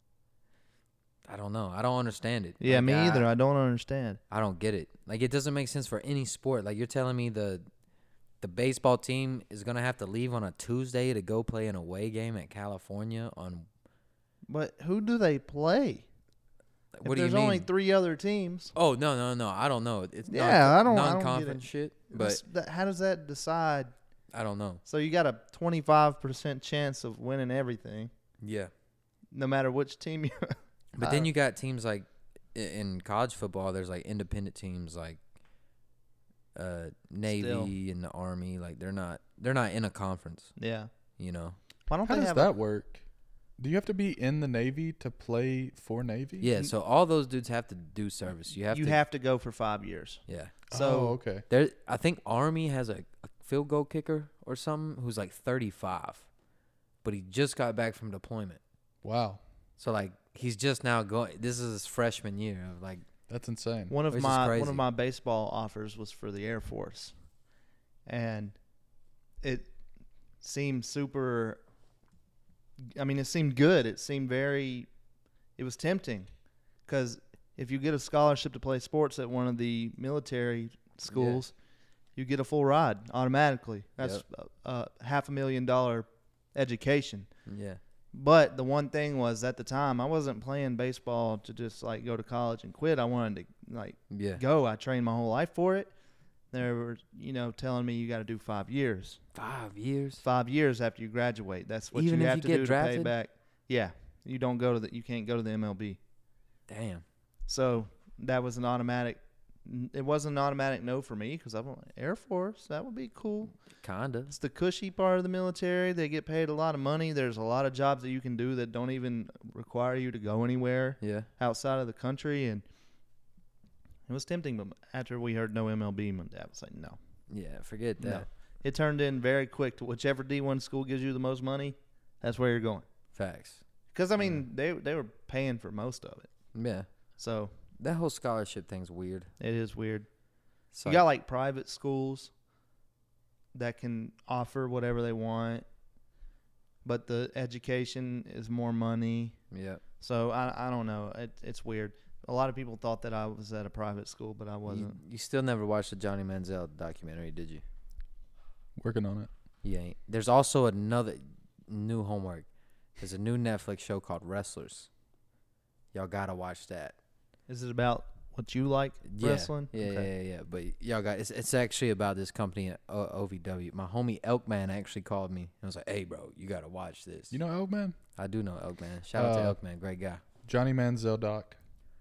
Speaker 1: I don't know. I don't understand it.
Speaker 2: Yeah,
Speaker 1: Like,
Speaker 2: me
Speaker 1: I,
Speaker 2: either. I don't understand.
Speaker 1: I don't get it. Like it doesn't make sense for any sport. Like you're telling me the the baseball team is gonna have to leave on a Tuesday to go play an away game at California on.
Speaker 2: But who do they play?
Speaker 1: What
Speaker 2: if
Speaker 1: do you
Speaker 2: there's
Speaker 1: mean?
Speaker 2: only three other teams.
Speaker 1: Oh no no no! I don't know. It's
Speaker 2: Yeah,
Speaker 1: non-
Speaker 2: I don't- I don't get
Speaker 1: non-conference
Speaker 2: it.
Speaker 1: shit, but
Speaker 2: What's that- how does that decide?
Speaker 1: I don't know.
Speaker 2: So you got a twenty-five percent chance of winning everything,
Speaker 1: Yeah,
Speaker 2: no matter which team you.
Speaker 1: but
Speaker 2: I
Speaker 1: then
Speaker 2: don't-
Speaker 1: you got teams like i- in college football. There's like independent teams like uh, Navy
Speaker 2: Still.
Speaker 1: and the Army. Like they're not they're not in a conference.
Speaker 2: Yeah.
Speaker 1: You know.
Speaker 2: Why don't
Speaker 3: How
Speaker 2: they
Speaker 3: does
Speaker 2: have
Speaker 3: that
Speaker 2: a,
Speaker 3: work? Do you have to be in the Navy to play for Navy?
Speaker 1: Yeah. So all those dudes have to do service. You have
Speaker 2: you
Speaker 1: to.
Speaker 2: have to go for five years.
Speaker 1: Yeah.
Speaker 2: So
Speaker 3: oh, okay.
Speaker 1: There, I think Army has a, a field goal kicker or something who's like thirty-five, but he just got back from deployment.
Speaker 3: Wow.
Speaker 1: So like he's just now going. This is his freshman year of like.
Speaker 3: That's insane.
Speaker 2: one of
Speaker 1: Which is
Speaker 2: my one
Speaker 1: crazy.
Speaker 2: of my baseball offers was for the Air Force, and it seemed super. I mean, it seemed good. It seemed very. It was tempting, because if you get a scholarship to play sports at one of the military schools, you get a full ride automatically. That's a, a half a million dollar education.
Speaker 1: Yeah.
Speaker 2: But the one thing was, at the time, I wasn't playing baseball to just like go to college and quit. I wanted to like
Speaker 1: Yeah.
Speaker 2: go. I trained my whole life for it. They were, you know, telling me you got to do five years.
Speaker 1: Five years.
Speaker 2: Five years after you graduate. That's what
Speaker 1: Even
Speaker 2: you
Speaker 1: if
Speaker 2: have
Speaker 1: you
Speaker 2: to
Speaker 1: get
Speaker 2: do to pay
Speaker 1: drafted?
Speaker 2: back. Yeah, you don't go to the. You can't go to the M L B.
Speaker 1: Damn.
Speaker 2: So that was an automatic. It wasn't an automatic no for me, because I'm like, Air Force. That would be cool.
Speaker 1: Kinda.
Speaker 2: It's the cushy part of the military. They get paid a lot of money. There's a lot of jobs that you can do that don't even require you to go anywhere
Speaker 1: Yeah.
Speaker 2: outside of the country, and it was tempting. But after we heard no M L B, my dad was like, "No,
Speaker 1: Yeah. Forget
Speaker 2: no."
Speaker 1: that.
Speaker 2: It turned in very quick to whichever D one school gives you the most money, that's where you're going.
Speaker 1: Facts.
Speaker 2: Because I mean, they they were paying for most of it,
Speaker 1: Yeah.
Speaker 2: so
Speaker 1: That whole scholarship thing's weird.
Speaker 2: it is weird.
Speaker 1: So
Speaker 2: You got like private schools that can offer whatever they want, but the education is more money.
Speaker 1: yeah.
Speaker 2: So I I don't know. It, it's weird. A lot of people thought that I was at a private school, but I
Speaker 1: You,
Speaker 2: wasn't.
Speaker 1: you still never watched the Johnny Manziel documentary, did you?
Speaker 3: Working on it.
Speaker 1: You ain't. There's also another new homework. There's a new Netflix show called Wrestlers. Y'all gotta watch that.
Speaker 2: Is it about what you like
Speaker 1: Yeah,
Speaker 2: wrestling?
Speaker 1: Yeah,
Speaker 2: Okay.
Speaker 1: yeah, yeah. But y'all got it's, it's actually about this company at o- O V W. My homie Elkman actually called me and was like, "Hey, bro, you gotta watch this."
Speaker 3: You know Elkman?
Speaker 1: I do know Elkman. Shout out
Speaker 3: Uh,
Speaker 1: to Elkman, great guy.
Speaker 3: Johnny Manziel doc.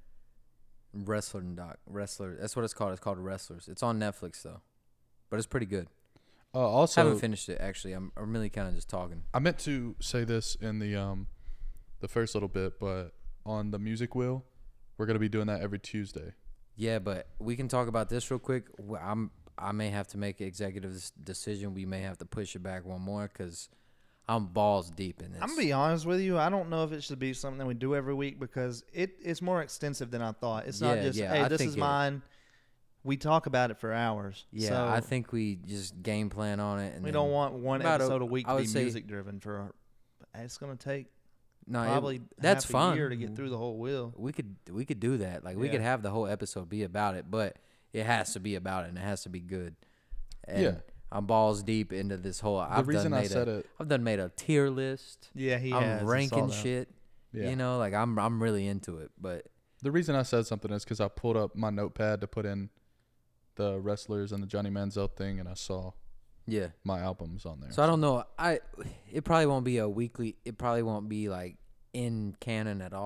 Speaker 1: Wrestler and doc, wrestler. That's what it's called. It's called Wrestlers. It's on Netflix though, but it's pretty good.
Speaker 3: Uh, also,
Speaker 1: Haven't finished it actually. I'm I'm really kind of just talking.
Speaker 3: I meant to say this in the um, the first little bit, but on the music wheel, we're gonna be doing that every Tuesday.
Speaker 1: Yeah, but we can talk about this real quick. Wh- I'm I may have to make an executive s- decision. We may have to push it back one more because I'm balls deep in this.
Speaker 2: I'm gonna be honest with you. I don't know if it should be something that we do every week, because it is more extensive than I thought. It's not
Speaker 1: Yeah,
Speaker 2: just
Speaker 1: yeah,
Speaker 2: hey,
Speaker 1: I
Speaker 2: this
Speaker 1: think
Speaker 2: is
Speaker 1: it-
Speaker 2: mine. We talk about it for hours.
Speaker 1: Yeah,
Speaker 2: so
Speaker 1: I think we just game plan on it. And
Speaker 2: we
Speaker 1: then-
Speaker 2: don't want one
Speaker 1: about a-
Speaker 2: episode a week
Speaker 1: I
Speaker 2: to
Speaker 1: would
Speaker 2: be
Speaker 1: say-
Speaker 2: music driven. For our, it's gonna take
Speaker 1: No, it-
Speaker 2: probably
Speaker 1: that's
Speaker 2: half
Speaker 1: fun.
Speaker 2: a year to get through the whole wheel.
Speaker 1: We could we could do that. Like we
Speaker 2: Yeah.
Speaker 1: could have the whole episode be about it, but it has to be about it and it has to be good. And
Speaker 3: Yeah.
Speaker 1: I'm balls deep into this whole.
Speaker 3: The
Speaker 1: I've
Speaker 3: reason
Speaker 1: done
Speaker 3: I
Speaker 1: made
Speaker 3: said
Speaker 1: a,
Speaker 3: it,
Speaker 1: I've done made a tier list.
Speaker 2: Yeah, he
Speaker 1: I'm
Speaker 2: has. I saw
Speaker 1: ranking
Speaker 2: that.
Speaker 1: shit.
Speaker 3: yeah.
Speaker 1: You know, like I'm I'm really into it. But
Speaker 3: The reason I said something is because I pulled up my notepad to put in the wrestlers and the Johnny Manziel thing, and I saw
Speaker 1: yeah.
Speaker 3: my albums on there.
Speaker 1: So I don't know. I it probably won't be a weekly. It probably won't be like in canon at all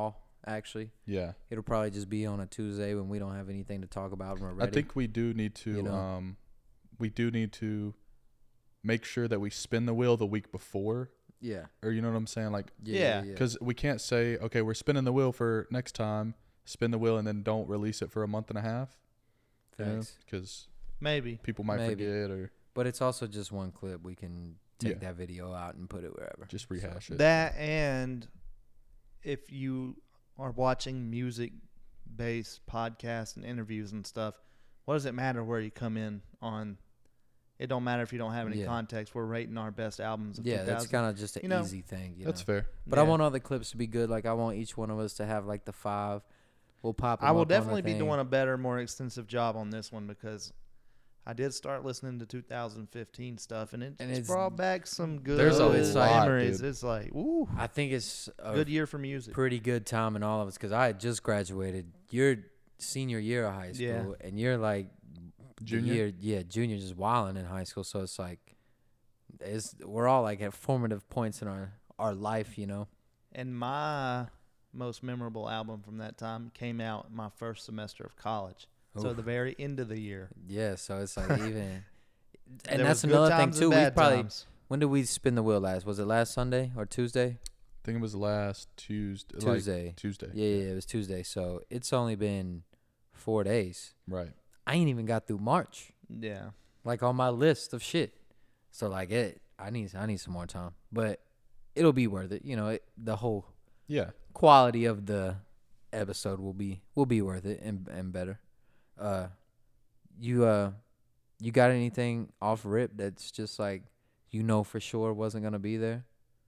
Speaker 1: actually.
Speaker 3: Yeah.
Speaker 1: It'll probably just be on a Tuesday when we don't have anything to talk about and we're ready.
Speaker 3: I think we do need to
Speaker 1: You know?
Speaker 3: um we do need to make sure that we spin the wheel the week before,
Speaker 1: Yeah.
Speaker 3: or you know what I'm saying, like
Speaker 2: Yeah.
Speaker 1: yeah.
Speaker 3: cuz we can't say okay, we're spinning the wheel for next time, spin the wheel and then don't release it for a month and a half.
Speaker 1: Facts.
Speaker 3: Cuz
Speaker 2: Maybe.
Speaker 3: people might
Speaker 1: Maybe.
Speaker 3: forget or
Speaker 1: But it's also just one clip. We can take
Speaker 3: Yeah.
Speaker 1: that video out and put it wherever.
Speaker 3: just rehash it.
Speaker 2: That, and if you are watching music-based podcasts and interviews and stuff, what does it matter where you come in on? It don't matter if you don't have any
Speaker 1: Yeah.
Speaker 2: context. We're rating our best albums of
Speaker 1: Yeah, that's
Speaker 2: two thousand.
Speaker 1: kind of just an
Speaker 2: you know,
Speaker 1: easy thing. You
Speaker 3: That's
Speaker 1: know?
Speaker 3: fair.
Speaker 1: But I
Speaker 2: Yeah.
Speaker 1: want all the clips to be good. Like I want each one of us to have like the five. We'll pop. 'em
Speaker 2: I will
Speaker 1: up on the
Speaker 2: definitely be
Speaker 1: thing.
Speaker 2: doing a better, more extensive job on this one because I did start listening to two thousand fifteen stuff, and it
Speaker 1: And
Speaker 2: just
Speaker 1: it's-
Speaker 2: brought back some good
Speaker 3: There's
Speaker 1: a
Speaker 2: old
Speaker 1: lot,
Speaker 2: memories.
Speaker 3: dude.
Speaker 2: It's like, ooh,
Speaker 1: I think it's a
Speaker 2: good year for music.
Speaker 1: pretty good time in all of us because I had just graduated. You're senior year of high school,
Speaker 2: Yeah.
Speaker 1: and you're like the
Speaker 3: Junior?
Speaker 1: year, yeah, junior, just wilding in high school. So it's like, it's we're all like at formative points in our our life, you know.
Speaker 2: And my most memorable album from that time came out my first semester of college. So
Speaker 1: Oof.
Speaker 2: the very end of the year.
Speaker 1: Yeah, so it's like even, and
Speaker 2: There
Speaker 1: that's
Speaker 2: was good
Speaker 1: another thing
Speaker 2: times and
Speaker 1: too. We
Speaker 2: bad
Speaker 1: probably
Speaker 2: times.
Speaker 1: when did we spin the wheel last? Was it last Sunday or Tuesday?
Speaker 3: I think it was last Tuesday. Like
Speaker 1: Tuesday.
Speaker 3: Tuesday.
Speaker 1: Yeah, yeah, it was Tuesday. So it's only been four days.
Speaker 3: Right.
Speaker 1: I ain't even got through March,
Speaker 2: Yeah.
Speaker 1: like on my list of shit. So like it, I need I need some more time, but it'll be worth it. You know, it, the whole
Speaker 3: Yeah.
Speaker 1: quality of the episode will be will be worth it and and better. Uh, you uh, you got anything off rip that's just like you know for sure wasn't gonna be there?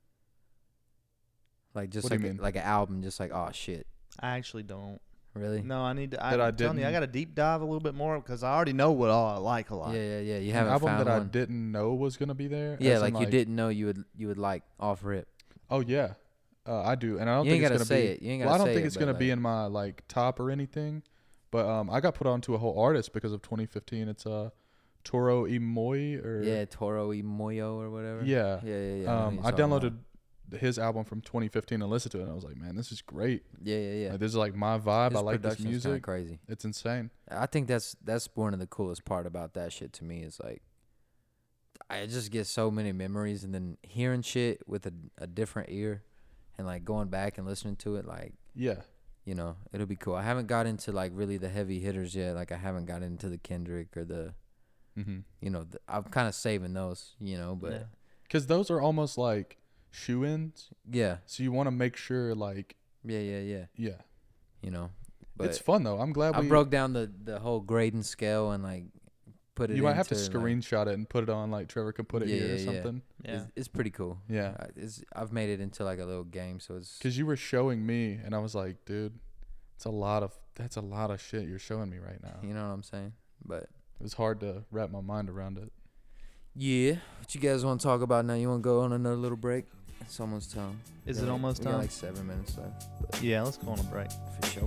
Speaker 1: Like just
Speaker 3: What do
Speaker 1: like
Speaker 3: you
Speaker 1: a-
Speaker 3: mean?
Speaker 1: like an album, just like oh shit,
Speaker 2: I actually don't.
Speaker 1: really?
Speaker 2: No, I need to.
Speaker 3: That I
Speaker 2: I'm telling you, I
Speaker 3: didn't-
Speaker 2: got to deep dive a little bit more because I already know what all I like a
Speaker 1: Yeah,
Speaker 2: lot.
Speaker 1: yeah, yeah. You
Speaker 3: An
Speaker 1: haven't
Speaker 3: album
Speaker 1: found
Speaker 3: that I
Speaker 1: one.
Speaker 3: didn't know was gonna be there.
Speaker 1: Yeah,
Speaker 3: as in,
Speaker 1: like, you didn't know you would you would like off rip.
Speaker 3: Oh yeah, uh, I do, and I don't
Speaker 1: You ain't
Speaker 3: think
Speaker 1: gotta
Speaker 3: it's gonna
Speaker 1: say
Speaker 3: be.
Speaker 1: it. You ain't
Speaker 3: well,
Speaker 1: gotta
Speaker 3: I don't
Speaker 1: say
Speaker 3: think
Speaker 1: it,
Speaker 3: it's
Speaker 1: but,
Speaker 3: gonna be
Speaker 1: like-
Speaker 3: in my like top or anything, but um, I got put onto a whole artist because of twenty fifteen. It's uh, Toro y Moi or
Speaker 1: Yeah, Toro y Moyo or whatever.
Speaker 3: yeah.
Speaker 1: yeah, yeah. yeah. know
Speaker 3: Um,
Speaker 1: who
Speaker 3: I
Speaker 1: you're talking
Speaker 3: downloaded
Speaker 1: about.
Speaker 3: his album from twenty fifteen and listened to it, and I was like, man, this is great.
Speaker 1: Yeah, yeah, yeah.
Speaker 3: Like, this is like my vibe.
Speaker 1: His
Speaker 3: I like this
Speaker 1: production's kinda
Speaker 3: music.
Speaker 1: Crazy.
Speaker 3: It's insane.
Speaker 1: I think that's that's one of the coolest part about that shit to me is like, I just get so many memories, and then hearing shit with a a different ear, and like going back and listening to it, like
Speaker 3: Yeah.
Speaker 1: you know, it'll be cool. I haven't got into like really the heavy hitters yet. Like I haven't got into the Kendrick or the,
Speaker 3: Mm-hmm.
Speaker 1: you know, the, I'm kind of saving those, you know, but
Speaker 2: Yeah.
Speaker 3: Because those are almost like shoe-ins.
Speaker 1: yeah,
Speaker 3: So you want to make sure, like,
Speaker 1: yeah, yeah, yeah,
Speaker 3: yeah,
Speaker 1: you know. But
Speaker 3: it's fun though. I'm glad
Speaker 1: I
Speaker 3: we.
Speaker 1: broke down the the whole grading scale and like put it.
Speaker 3: you might have to
Speaker 1: into, like,
Speaker 3: screenshot it and put it on. Like Trevor can put it
Speaker 1: Yeah,
Speaker 3: here or
Speaker 1: yeah, yeah.
Speaker 3: something.
Speaker 2: Yeah.
Speaker 1: It's, it's pretty cool.
Speaker 3: Yeah.
Speaker 1: Uh, it's I've made it into like a little game, so it's
Speaker 3: Because you were showing me, and I was like, dude, it's a lot of that's a lot of shit you're showing me right now.
Speaker 1: you know what I'm saying. But
Speaker 3: It was hard to wrap my mind around it.
Speaker 1: yeah, what you guys want to talk about now? You want to go on another little break? It's almost time.
Speaker 2: Is
Speaker 1: We
Speaker 2: it
Speaker 1: got, like-
Speaker 2: almost
Speaker 1: we got
Speaker 2: time?
Speaker 1: like seven minutes left
Speaker 2: Yeah, let's go on a break.
Speaker 1: for sure.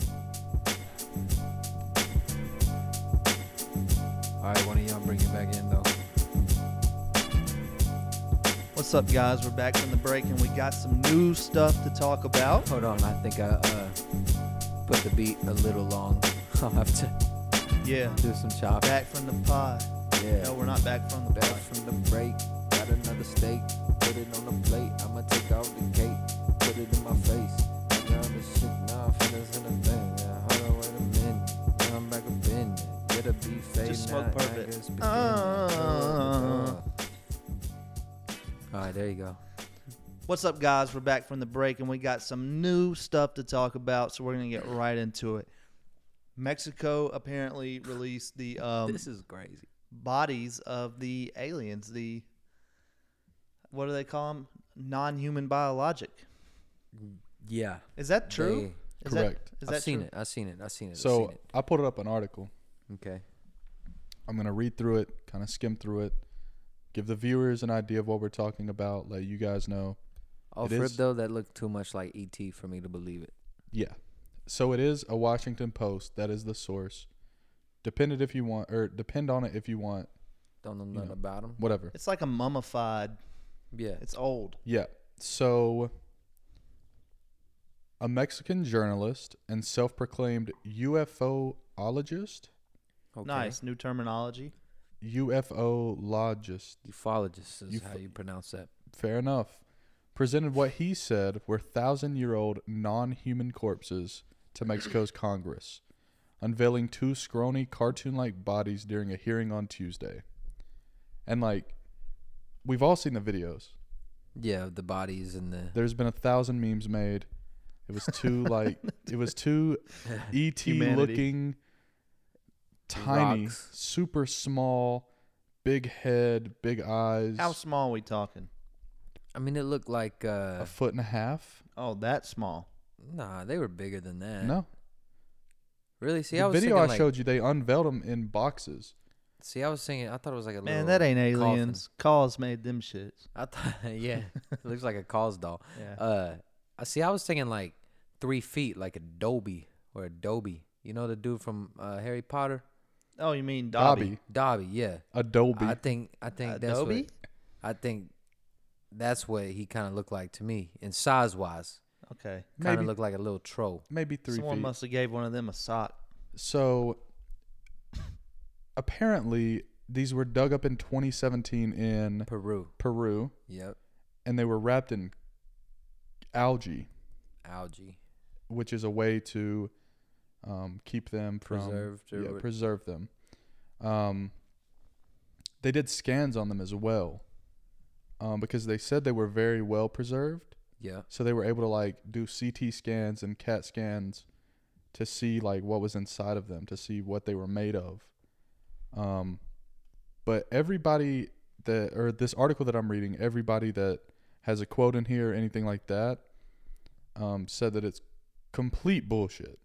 Speaker 1: All right, one of y'all bring it back in though.
Speaker 2: What's up, guys? We're back from the break, and we got some new stuff to talk about.
Speaker 1: Hold on, I think I uh, put the beat a little long. I'll have to
Speaker 2: Yeah,
Speaker 1: do some chopping.
Speaker 2: back from the pod.
Speaker 1: Yeah.
Speaker 2: No, we're not back from the
Speaker 1: Back
Speaker 2: pod.
Speaker 1: from the break, got another steak, put it on the plate. I'ma take out the cake, put it in my face. I got this shit now, fingers in the thing. Yeah, hold on, wait a minute. Now I'm back up in it. Get a beef fade
Speaker 2: Just
Speaker 1: now,
Speaker 2: smoke
Speaker 1: now
Speaker 2: perfect.
Speaker 1: it's beginning.
Speaker 2: Uh.
Speaker 1: Oh, All right, there you go.
Speaker 2: What's up, guys? We're back from the break, and we got some new stuff to talk about, so we're going to get right into it. Mexico apparently released the um,
Speaker 1: This is crazy.
Speaker 2: bodies of the aliens, the, what do they call them? Non-human biologic.
Speaker 1: Yeah.
Speaker 2: Is that true?
Speaker 1: They-
Speaker 2: Is
Speaker 3: Correct.
Speaker 2: That, is
Speaker 1: I've
Speaker 2: that
Speaker 1: seen
Speaker 2: true?
Speaker 1: it. I've seen it. I've seen it. I've
Speaker 3: So
Speaker 1: seen it.
Speaker 3: I pulled up an article.
Speaker 1: Okay.
Speaker 3: I'm gonna read through it, kind of skim through it, give the viewers an idea of what we're talking about, let you guys know.
Speaker 1: Off
Speaker 3: It
Speaker 1: rip
Speaker 3: is-
Speaker 1: though, that looked too much like E T for me to believe it.
Speaker 3: Yeah. So it is a Washington Post. That is the source. Depend it if you want, or depend on it if you want.
Speaker 1: Don't know
Speaker 3: You
Speaker 1: nothing
Speaker 3: know.
Speaker 1: about them.
Speaker 3: Whatever.
Speaker 2: It's like a mummified.
Speaker 1: Yeah.
Speaker 2: It's old.
Speaker 3: Yeah. So A Mexican journalist and self-proclaimed UFOologist,
Speaker 1: Okay.
Speaker 2: Nice new terminology.
Speaker 3: UFOlogist,
Speaker 1: Ufologist is
Speaker 3: Ufo-
Speaker 1: how you pronounce that.
Speaker 3: fair enough, presented what he said were thousand-year-old non-human corpses to Mexico's Congress, unveiling two scrawny cartoon-like bodies during a hearing on Tuesday. And like, we've all seen the videos.
Speaker 1: Yeah, the bodies and the
Speaker 3: There's been a thousand memes made. It was two like it was two E T
Speaker 2: Humanity.
Speaker 3: looking, tiny,
Speaker 1: Rocks.
Speaker 3: super small, big head, big eyes,
Speaker 2: How small are we talking?
Speaker 1: I mean, it looked like uh,
Speaker 3: a foot and a half.
Speaker 2: Oh, that small.
Speaker 1: nah, they were bigger than that.
Speaker 3: No,
Speaker 1: Really? See,
Speaker 3: the
Speaker 1: I was
Speaker 3: video I
Speaker 1: thinking like,
Speaker 3: showed you, they unveiled them in boxes.
Speaker 1: see, I was thinking, I thought it was like a
Speaker 2: Man,
Speaker 1: little
Speaker 2: that ain't
Speaker 1: coffin.
Speaker 2: aliens. Cause made them shits.
Speaker 1: I thought, yeah, it looks like a cause doll.
Speaker 2: Yeah.
Speaker 1: Uh, I see. I was thinking like three feet, like Adobe or Adobe. You know the dude from uh, Harry Potter,
Speaker 2: Oh, you mean Dobby?
Speaker 1: Dobby. Yeah,
Speaker 3: Adobe.
Speaker 1: I think. I think that's
Speaker 2: Adobe?
Speaker 1: what. I think that's what he kind of looked like to me, in size wise.
Speaker 2: Okay.
Speaker 1: Kind of
Speaker 3: Maybe-
Speaker 1: looked like a little troll.
Speaker 3: Maybe three
Speaker 2: Someone
Speaker 3: feet.
Speaker 2: must have gave one of them a sock.
Speaker 3: So apparently these were dug up in twenty seventeen in
Speaker 1: Peru.
Speaker 3: Peru,
Speaker 1: Yep.
Speaker 3: and they were wrapped in algae,
Speaker 1: Algae.
Speaker 3: which is a way to um, keep them from
Speaker 1: Preserved or
Speaker 3: yeah,
Speaker 1: what-
Speaker 3: preserve them. Um, they did scans on them as well, um, because they said they were very well preserved.
Speaker 1: Yeah.
Speaker 3: So they were able to like do C T scans and CAT scans to see like what was inside of them, to see what they were made of. Um, but everybody that, or this article that I'm reading, everybody that has a quote in here or anything like that, um, said that it's complete bullshit.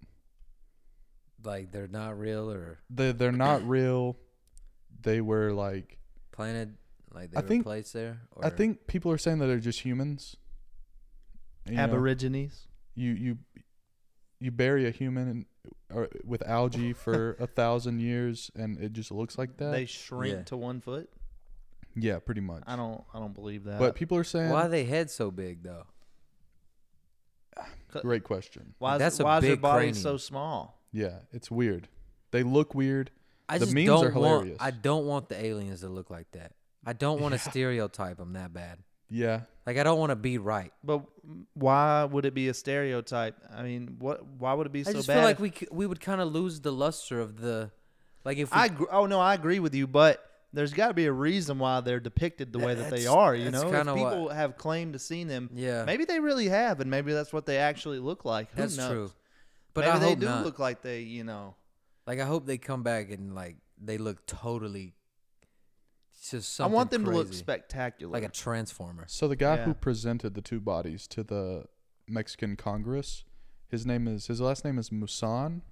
Speaker 1: Like they're not real or
Speaker 3: They they're not real. They were like,
Speaker 1: planted. Like they
Speaker 3: I
Speaker 1: were
Speaker 3: think-
Speaker 1: placed there. Or,
Speaker 3: I think people are saying that they're just humans. You know,
Speaker 2: Aborigines.
Speaker 3: you you you bury a human in, or with algae for a thousand years and it just looks like that.
Speaker 2: They shrink
Speaker 1: Yeah.
Speaker 2: to one foot.
Speaker 3: Yeah, pretty much.
Speaker 2: I don't. I don't believe that.
Speaker 3: But people are saying,
Speaker 1: why are they head so big though?
Speaker 3: great question.
Speaker 2: why is,
Speaker 1: That's a
Speaker 2: why is their
Speaker 1: big
Speaker 2: body
Speaker 1: cranium.
Speaker 2: so small?
Speaker 3: Yeah, it's weird. They look weird.
Speaker 1: I
Speaker 3: The
Speaker 1: just
Speaker 3: memes
Speaker 1: don't
Speaker 3: are hilarious.
Speaker 1: want. I don't want the aliens to look like that. I don't want to stereotype them that bad.
Speaker 3: Yeah,
Speaker 1: Like I don't want to be right.
Speaker 2: But why would it be a stereotype? I mean, what? Why would it be
Speaker 1: I
Speaker 2: so
Speaker 1: just
Speaker 2: bad?
Speaker 1: feel like
Speaker 2: if-
Speaker 1: we c- we would kind of lose the luster of the, like if we,
Speaker 2: I gr- oh no, I agree with you, but there's got to be a reason why they're depicted the way that they
Speaker 1: That's-
Speaker 2: are. You
Speaker 1: that's
Speaker 2: know, if
Speaker 1: kinda what-
Speaker 2: people have claimed to seen them,
Speaker 1: yeah,
Speaker 2: maybe they really have, and maybe that's what they actually look like. Who
Speaker 1: that's
Speaker 2: knows?
Speaker 1: true. But
Speaker 2: maybe
Speaker 1: I
Speaker 2: they
Speaker 1: hope
Speaker 2: do
Speaker 1: not.
Speaker 2: look like they, you know.
Speaker 1: Like I hope they come back and like they look totally. It's just something
Speaker 2: I want them to look
Speaker 1: crazy.
Speaker 2: spectacular.
Speaker 1: like a transformer.
Speaker 3: so the guy
Speaker 2: Yeah.
Speaker 3: who presented the two bodies to the Mexican Congress, his name is his last name is Musan,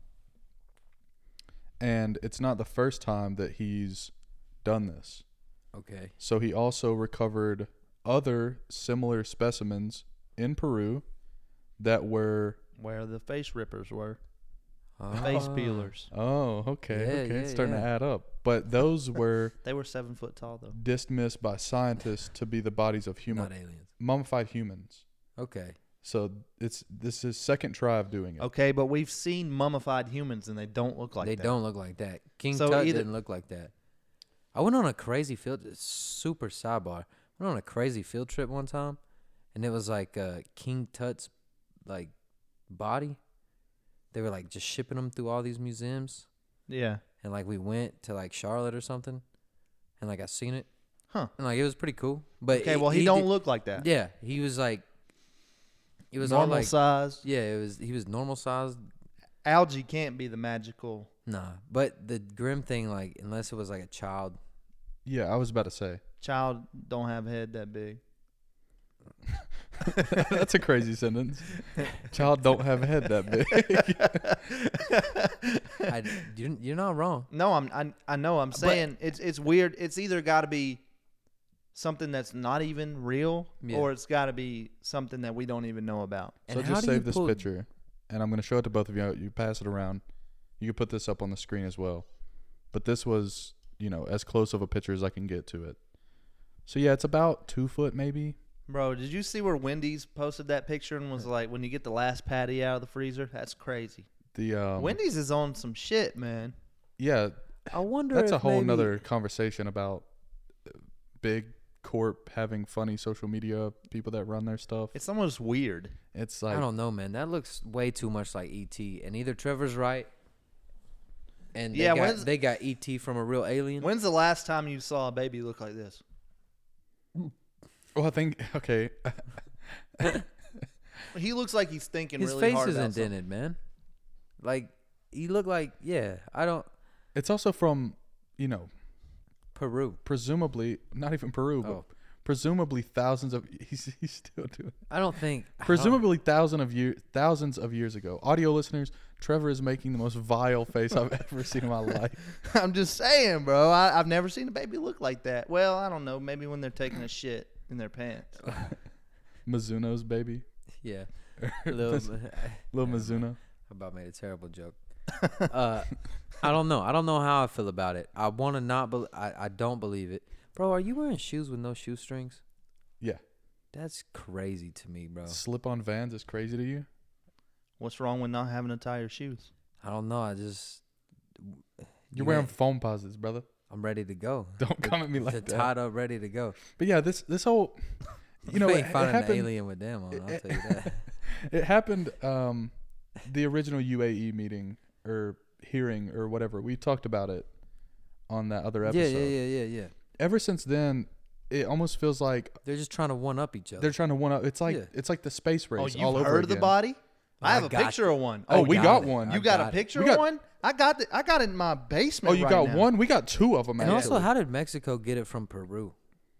Speaker 3: and it's not the first time that he's done this.
Speaker 1: Okay.
Speaker 3: So he also recovered other similar specimens in Peru that were
Speaker 2: where the face rippers were,
Speaker 1: Ah.
Speaker 2: face peelers.
Speaker 3: oh okay
Speaker 1: Yeah,
Speaker 3: okay it's
Speaker 1: yeah,
Speaker 3: starting to
Speaker 1: yeah.
Speaker 3: add up, but those were
Speaker 2: They were seven foot tall though.
Speaker 3: dismissed by scientists to be the bodies of human
Speaker 1: Not aliens.
Speaker 3: mummified humans.
Speaker 1: Okay.
Speaker 3: So it's this is second try of doing it.
Speaker 2: Okay, but we've seen mummified humans and they don't look like
Speaker 1: they
Speaker 2: that.
Speaker 1: don't look like that. King
Speaker 2: So
Speaker 1: Tut
Speaker 2: either-
Speaker 1: didn't look like that. I went on a crazy field. Super sidebar. Went on a crazy field trip one time, and it was like uh, King Tut's like body. They were like just shipping them through all these museums,
Speaker 2: Yeah.
Speaker 1: and like we went to like Charlotte or something, and like I seen it,
Speaker 2: Huh.
Speaker 1: and like it was pretty cool. But
Speaker 2: Okay, well he, don't
Speaker 1: did-
Speaker 2: look like that.
Speaker 1: Yeah, he was like, it was
Speaker 2: normal
Speaker 1: all like,
Speaker 2: size.
Speaker 1: yeah, it was. He was normal sized.
Speaker 2: Algae can't be the magical.
Speaker 1: Nah, but the grim thing, like, unless it was like a child.
Speaker 3: Yeah, I was about to say.
Speaker 2: Child don't have head that big.
Speaker 3: That's a crazy sentence. Child don't have a head that big.
Speaker 1: I, you're, you're not wrong.
Speaker 2: No, I'm I, I know. I'm saying it's it's weird. It's either got to be something that's not even real,
Speaker 1: Yeah.
Speaker 2: or it's got to be something that we don't even know about.
Speaker 3: So
Speaker 1: And how
Speaker 3: just
Speaker 1: do you
Speaker 3: save this
Speaker 1: pull-
Speaker 3: picture, and I'm going to show it to both of you. You pass it around. You can put this up on the screen as well. But this was, you know, as close of a picture as I can get to it. So yeah, it's about two foot maybe,
Speaker 2: Bro, did you see where Wendy's posted that picture and was like, when you get the last patty out of the freezer? That's crazy.
Speaker 3: The um,
Speaker 2: Wendy's is on some shit, man.
Speaker 3: Yeah,
Speaker 1: I wonder.
Speaker 3: that's
Speaker 1: if
Speaker 3: a whole
Speaker 1: maybe,
Speaker 3: nother conversation about big corp having funny social media people that run their stuff.
Speaker 2: It's almost weird.
Speaker 3: It's like
Speaker 1: I don't know, man. That looks way too much like E T. And either Trevor's right, and they
Speaker 2: Yeah,
Speaker 1: got,
Speaker 2: when's-
Speaker 1: they got E T from a real alien.
Speaker 2: When's the last time you saw a baby look like this?
Speaker 3: well, I think okay.
Speaker 2: He looks like he's thinking
Speaker 1: His
Speaker 2: really
Speaker 1: face
Speaker 2: hard
Speaker 1: is
Speaker 2: about something.
Speaker 1: indented, man. Like he looked like yeah. I don't
Speaker 3: It's also from you know
Speaker 1: Peru.
Speaker 3: presumably not even Peru, but
Speaker 1: Oh,
Speaker 3: presumably thousands of he's he's still doing.
Speaker 1: I don't think I don't-
Speaker 3: Presumably thousands of year thousands of years ago. Audio listeners, Trevor is making the most vile face I've ever seen in my life.
Speaker 2: I'm just saying, bro. I, I've never seen a baby look like that. Well, I don't know. Maybe when they're taking a shit in their pants.
Speaker 3: Mizuno's baby,
Speaker 1: Yeah, little
Speaker 3: little Mizuno.
Speaker 1: I about made a terrible joke. uh, I don't know. I don't know how I feel about it. I want to not. Be- I I don't believe it, bro. Are you wearing shoes with no shoestrings?
Speaker 3: Yeah,
Speaker 1: That's crazy to me, bro.
Speaker 3: slip-on Vans is crazy to you.
Speaker 2: What's wrong with not having to tie your shoes?
Speaker 1: I don't know. I just
Speaker 3: You're
Speaker 1: you
Speaker 3: wearing
Speaker 1: ain't-
Speaker 3: foam posits, brother.
Speaker 1: I'm ready to go.
Speaker 3: Don't
Speaker 1: The-
Speaker 3: come at me like
Speaker 1: the
Speaker 3: that.
Speaker 1: tied up, ready to go.
Speaker 3: But yeah, this this whole, you know,
Speaker 1: you
Speaker 3: it,
Speaker 1: ain't
Speaker 3: it
Speaker 1: finding an
Speaker 3: happened.
Speaker 1: alien with them on. I'll
Speaker 3: it-
Speaker 1: tell you that.
Speaker 3: It happened. Um, the original U A E meeting or hearing or whatever, we talked about it on that other episode.
Speaker 1: Yeah, yeah, yeah, yeah, yeah.
Speaker 3: Ever since then, it almost feels like
Speaker 1: They're just trying to one up each other.
Speaker 3: they're trying to one up. It's like
Speaker 1: Yeah.
Speaker 3: it's like the space race
Speaker 2: Oh, you've
Speaker 3: all over
Speaker 2: heard of the
Speaker 3: again.
Speaker 2: body? I
Speaker 1: I
Speaker 2: have a
Speaker 1: got
Speaker 2: picture of one.
Speaker 3: Oh,
Speaker 1: I
Speaker 3: we
Speaker 1: got
Speaker 3: got
Speaker 1: it.
Speaker 3: one.
Speaker 1: I
Speaker 2: You got,
Speaker 1: got
Speaker 2: a
Speaker 1: it.
Speaker 2: picture
Speaker 3: We
Speaker 2: of
Speaker 3: got-
Speaker 2: one? I got it. I got it in my basement.
Speaker 3: Oh, you
Speaker 2: right
Speaker 3: got
Speaker 2: now.
Speaker 3: one. We got two of them.
Speaker 1: and
Speaker 3: Actually,
Speaker 1: also, how did Mexico get it from Peru?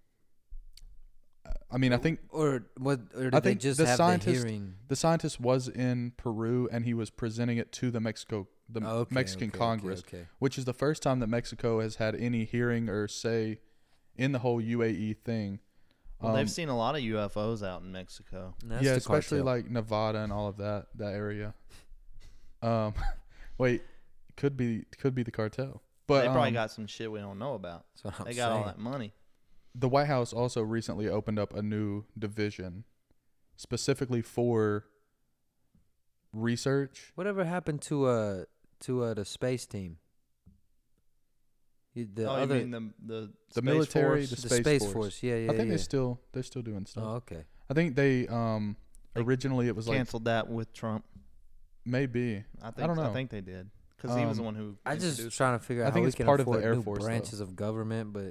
Speaker 3: I mean, I think
Speaker 1: Or what? Or did
Speaker 3: I
Speaker 1: they
Speaker 3: think
Speaker 1: just
Speaker 3: the
Speaker 1: have
Speaker 3: scientist-
Speaker 1: the hearing?
Speaker 3: the scientist was in Peru and he was presenting it to the Mexico, the
Speaker 1: Oh, okay,
Speaker 3: Mexican
Speaker 1: okay,
Speaker 3: Congress,
Speaker 1: Okay, okay.
Speaker 3: which is the first time that Mexico has had any hearing or say in the whole U A E thing.
Speaker 2: Well,
Speaker 3: Um,
Speaker 2: they've seen a lot of U F Os out in Mexico.
Speaker 1: And that's
Speaker 3: yeah,
Speaker 1: the
Speaker 3: especially
Speaker 1: cartel.
Speaker 3: like Nevada and all of that that area. Um, wait, could be could be the cartel, but
Speaker 2: they probably
Speaker 3: um,
Speaker 2: got some shit we don't know about.
Speaker 1: That's what I'm
Speaker 2: They got all
Speaker 1: saying.
Speaker 2: that money.
Speaker 3: the White House also recently opened up a new division specifically for research.
Speaker 1: Whatever happened to uh to uh the space team? You- The
Speaker 2: oh,
Speaker 1: other
Speaker 2: you mean the the,
Speaker 3: The
Speaker 2: Space
Speaker 3: military,
Speaker 2: Force?
Speaker 3: the
Speaker 1: the
Speaker 3: Space
Speaker 1: space,
Speaker 3: Force.
Speaker 1: force. Yeah, yeah,
Speaker 3: I think
Speaker 1: yeah.
Speaker 3: they still they're still doing stuff.
Speaker 1: Oh, okay.
Speaker 3: I think they um
Speaker 2: They
Speaker 3: originally it was like
Speaker 2: canceled that with Trump.
Speaker 3: maybe
Speaker 2: I think
Speaker 3: don't know.
Speaker 2: I think they did because he was the
Speaker 3: Um,
Speaker 2: one who.
Speaker 1: I just
Speaker 2: introduced
Speaker 1: trying to figure
Speaker 3: I
Speaker 1: out
Speaker 3: think
Speaker 1: how we
Speaker 3: it's
Speaker 1: can
Speaker 3: part of the
Speaker 1: afford
Speaker 3: Air
Speaker 1: new
Speaker 3: Force, though.
Speaker 1: branches of government, but
Speaker 2: it.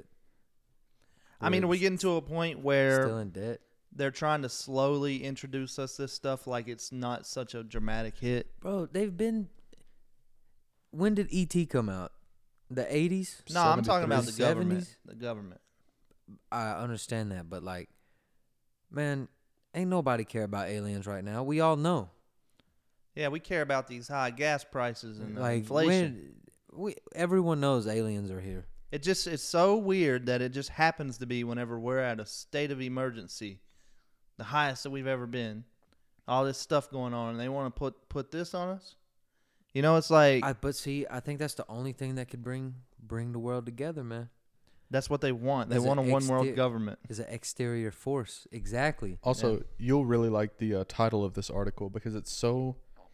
Speaker 2: I mean, are
Speaker 1: we're
Speaker 2: we getting to a point where
Speaker 1: still in debt,
Speaker 2: they're trying to slowly introduce us this stuff like it's not such a dramatic hit?
Speaker 1: bro. They've been. When did E T come out? The eighties.
Speaker 2: No, I'm talking about the
Speaker 1: seventies?
Speaker 2: government. The government.
Speaker 1: I understand that, but like, man, ain't nobody care about aliens right now. We all know.
Speaker 2: Yeah, we care about these high gas prices and uh,
Speaker 1: Like
Speaker 2: inflation.
Speaker 1: when we, everyone knows aliens are here.
Speaker 2: It just it's so weird that it just happens to be whenever we're at a state of emergency, the highest that we've ever been. All this stuff going on, and they want to put put this on us. You know, it's like
Speaker 1: I but see, I think that's the only thing that could bring bring the world together, man.
Speaker 2: that's what they want. They
Speaker 1: There's
Speaker 2: want a
Speaker 1: an
Speaker 2: one world
Speaker 1: exter-
Speaker 2: government.
Speaker 1: Is an exterior force. Exactly.
Speaker 3: Also,
Speaker 2: Yeah.
Speaker 3: you'll really like the uh, title of this article because it's so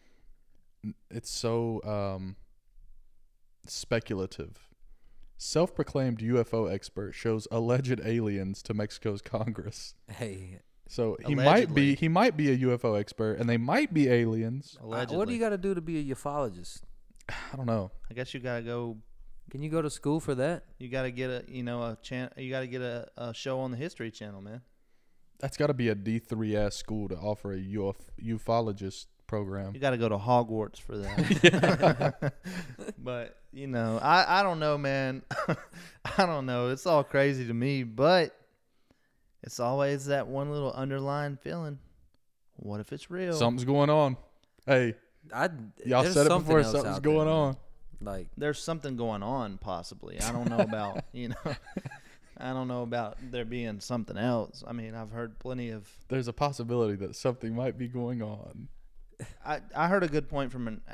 Speaker 3: it's so um, speculative. Self-proclaimed U F O expert shows alleged aliens to Mexico's Congress.
Speaker 1: Hey,
Speaker 3: So he might be
Speaker 2: Allegedly.
Speaker 3: he might be a U F O expert, and they might be aliens.
Speaker 1: I-
Speaker 2: Allegedly.
Speaker 1: what do you got to do to be a ufologist?
Speaker 3: I don't know.
Speaker 2: I guess you gotta go.
Speaker 1: Can you go to school for that?
Speaker 2: You gotta get a you know a chan- You gotta get a, a show on the History Channel, man.
Speaker 3: That's got to be a D three S school to offer a uf- ufologist program.
Speaker 2: You gotta go to Hogwarts for that. But you know, I I don't know, man. I don't know. It's all crazy to me, but it's always that one little underlying feeling. What if it's real?
Speaker 3: Something's going on. Hey,
Speaker 1: I
Speaker 3: y'all
Speaker 1: there's
Speaker 3: said it
Speaker 1: something
Speaker 3: before.
Speaker 1: else
Speaker 3: Something's
Speaker 1: out there,
Speaker 3: going
Speaker 1: man.
Speaker 3: on.
Speaker 1: Like
Speaker 2: There's something going on, possibly. I don't know about you know. I don't know about there being something else. I mean, I've heard plenty of.
Speaker 3: There's a possibility that something might be going on.
Speaker 2: I, I heard a good point from an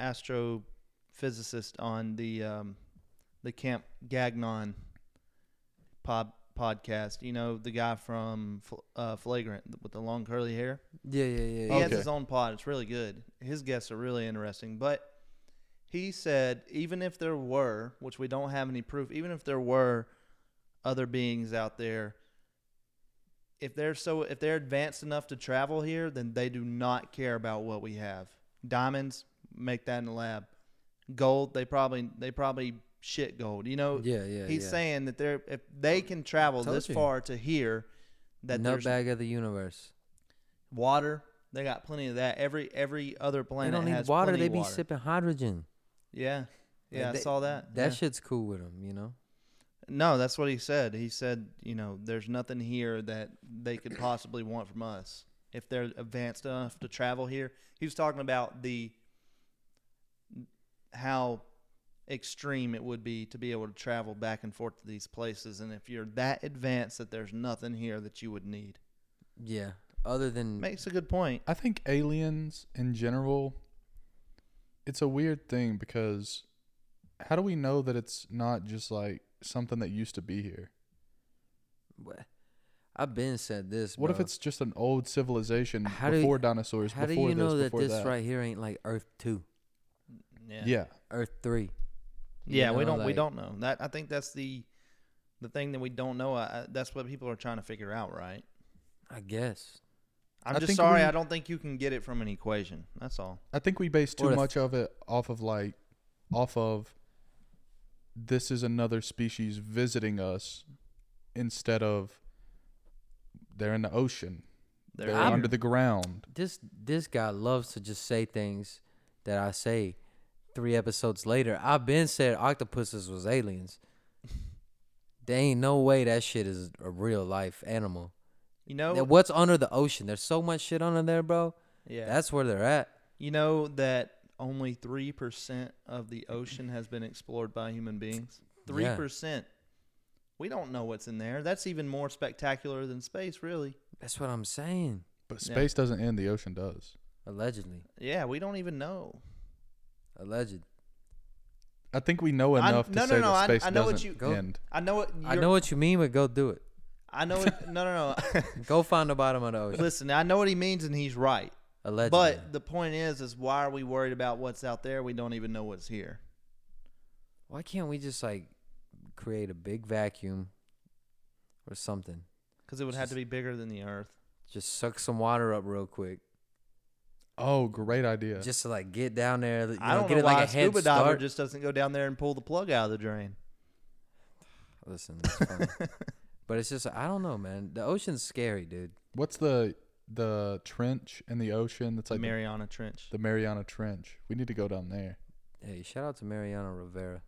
Speaker 2: astrophysicist on the um, the Camp Gagnon pod podcast. You know, the guy from Fl- uh, Flagrant with the long curly hair.
Speaker 1: Yeah, yeah, yeah.
Speaker 2: He
Speaker 1: yeah.
Speaker 2: has
Speaker 3: Okay.
Speaker 2: his own pod. It's really good. His guests are really interesting. But he said even if there were, which we don't have any proof, even if there were other beings out there, if they're so if they're advanced enough to travel here, then they do not care about what we have. Diamonds, make that in the lab. Gold, they probably they probably shit gold. You know,
Speaker 1: Yeah, yeah.
Speaker 2: he's
Speaker 1: yeah.
Speaker 2: saying that they're if they can travel
Speaker 1: Told
Speaker 2: this
Speaker 1: you.
Speaker 2: far to here, that there's
Speaker 1: Nutbag of the universe.
Speaker 2: water. They got plenty of that. Every every other
Speaker 1: They
Speaker 2: planet
Speaker 1: don't need
Speaker 2: has
Speaker 1: water.
Speaker 2: plenty
Speaker 1: They
Speaker 2: of
Speaker 1: be
Speaker 2: water.
Speaker 1: sipping hydrogen.
Speaker 2: Yeah, yeah,
Speaker 1: Like,
Speaker 2: I
Speaker 1: they-
Speaker 2: saw that.
Speaker 1: That
Speaker 2: Yeah.
Speaker 1: shit's cool with them, you know.
Speaker 2: No, that's what he said. He said, you know, there's nothing here that they could possibly want from us if they're advanced enough to travel here. He was talking about the how extreme it would be to be able to travel back and forth to these places, and if you're that advanced that there's nothing here that you would need.
Speaker 1: Yeah. Other than
Speaker 2: Makes a good point.
Speaker 3: I think aliens in general, it's a weird thing because how do we know that it's not just like something that used to be here?
Speaker 1: Wha- I've been said this.
Speaker 3: What if
Speaker 1: bro.
Speaker 3: it's just an old civilization
Speaker 1: How do you-
Speaker 3: before dinosaurs,
Speaker 1: How do
Speaker 3: before
Speaker 1: you know
Speaker 3: this,
Speaker 1: that
Speaker 3: before
Speaker 1: this
Speaker 3: that?
Speaker 1: right here ain't like Earth two,
Speaker 2: Yeah.
Speaker 3: Yeah.
Speaker 1: Earth three? You
Speaker 2: Yeah, we
Speaker 1: know,
Speaker 2: don't we
Speaker 1: like-
Speaker 2: don't know. That I think that's the the thing that we don't know. I, I- that's what people are trying to figure out, right?
Speaker 1: I guess.
Speaker 2: I'm
Speaker 3: I
Speaker 2: just
Speaker 3: think
Speaker 2: sorry.
Speaker 3: we-
Speaker 2: I don't think you can get it from an equation. That's all.
Speaker 3: I think we base too
Speaker 1: Or if-
Speaker 3: much of it off of like off of this is another species visiting us instead of they're in the ocean.
Speaker 2: They're
Speaker 3: They're
Speaker 2: here.
Speaker 3: under the ground.
Speaker 1: This this guy loves to just say things that I say three episodes later. I've been said octopuses was aliens. There ain't no way that shit is a real life animal.
Speaker 2: You know.
Speaker 1: Now, what's under the ocean? There's so much shit under there, bro.
Speaker 2: Yeah.
Speaker 1: That's where they're at.
Speaker 2: You know that only three percent of the ocean has been explored by human beings. Three
Speaker 1: Yeah.
Speaker 2: percent. We don't know what's in there. That's even more spectacular than space, really.
Speaker 1: That's what I'm saying.
Speaker 3: But
Speaker 2: Yeah.
Speaker 3: space doesn't end, the ocean does.
Speaker 1: Allegedly.
Speaker 2: Yeah, we don't even know.
Speaker 1: Alleged.
Speaker 3: I think we know
Speaker 2: I-
Speaker 3: enough
Speaker 2: no,
Speaker 3: to
Speaker 2: no,
Speaker 3: say
Speaker 2: no,
Speaker 3: that
Speaker 2: I-
Speaker 3: space
Speaker 2: I know what
Speaker 3: doesn't
Speaker 2: you-
Speaker 1: Go-
Speaker 3: end.
Speaker 2: I know it.
Speaker 1: I know what you mean, but go do it.
Speaker 2: I know it. No, no, no.
Speaker 1: Go find the bottom of the ocean.
Speaker 2: Listen, I know what he means, and he's right.
Speaker 1: Allegedly.
Speaker 2: But the point is, is why are we worried about what's out there? We don't even know what's here.
Speaker 1: Why can't we just like create a big vacuum or something?
Speaker 2: Because it would have to be bigger than the Earth.
Speaker 1: Just suck some water up real quick.
Speaker 3: Oh, great idea.
Speaker 1: Just to like get down there. You know,
Speaker 2: I don't
Speaker 1: get
Speaker 2: know
Speaker 1: it
Speaker 2: why
Speaker 1: like
Speaker 2: a
Speaker 1: a head
Speaker 2: scuba diver
Speaker 1: start.
Speaker 2: just doesn't go down there and pull the plug out of the drain.
Speaker 1: Listen, it's funny. But it's just I don't know, man. The ocean's scary, dude.
Speaker 3: What's the the trench in the ocean that's
Speaker 2: The
Speaker 3: like the,
Speaker 2: Mariana Trench.
Speaker 3: the Mariana Trench? We need to go down there.
Speaker 1: Hey, shout out to Mariano Rivera.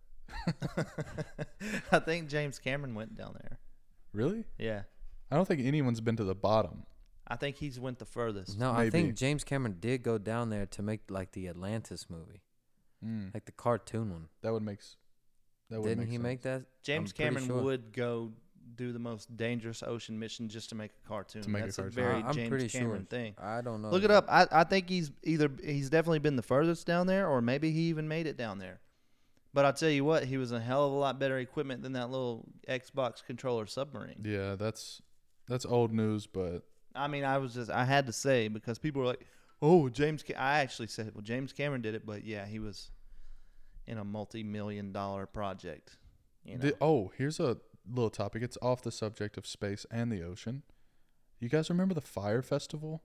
Speaker 2: I think James Cameron went down there.
Speaker 3: Really?
Speaker 2: Yeah.
Speaker 3: I don't think anyone's been to the bottom.
Speaker 2: I think he's went the furthest.
Speaker 1: No, I
Speaker 3: Maybe.
Speaker 1: think James Cameron did go down there to make like the Atlantis movie,
Speaker 3: Mm,
Speaker 1: like the cartoon one.
Speaker 3: that would make s- that would
Speaker 1: Didn't
Speaker 3: make
Speaker 1: he
Speaker 3: sense.
Speaker 1: make that?
Speaker 2: James
Speaker 1: I'm pretty
Speaker 2: Cameron
Speaker 1: sure.
Speaker 2: would go do the most dangerous ocean mission just to make a cartoon.
Speaker 3: To make a
Speaker 2: That's
Speaker 3: cartoon.
Speaker 2: very
Speaker 1: I- I'm
Speaker 2: James
Speaker 1: pretty
Speaker 2: Cameron
Speaker 1: sure.
Speaker 2: thing.
Speaker 1: I don't know.
Speaker 2: Look it
Speaker 1: man.
Speaker 2: up. I, I think he's either he's definitely been the furthest down there, or maybe he even made it down there. But I'll tell you what, he was a hell of a lot better equipment than that little Xbox controller submarine.
Speaker 3: Yeah, that's that's old news, but
Speaker 2: I mean, I was just I had to say because people were like, "Oh, James." Ca-. I actually said, "Well, James Cameron did it," but yeah, he was in a multi-million dollar project. You know,
Speaker 3: the, oh, here's a little topic. It's off the subject of space and the ocean. You guys remember the Fire Festival?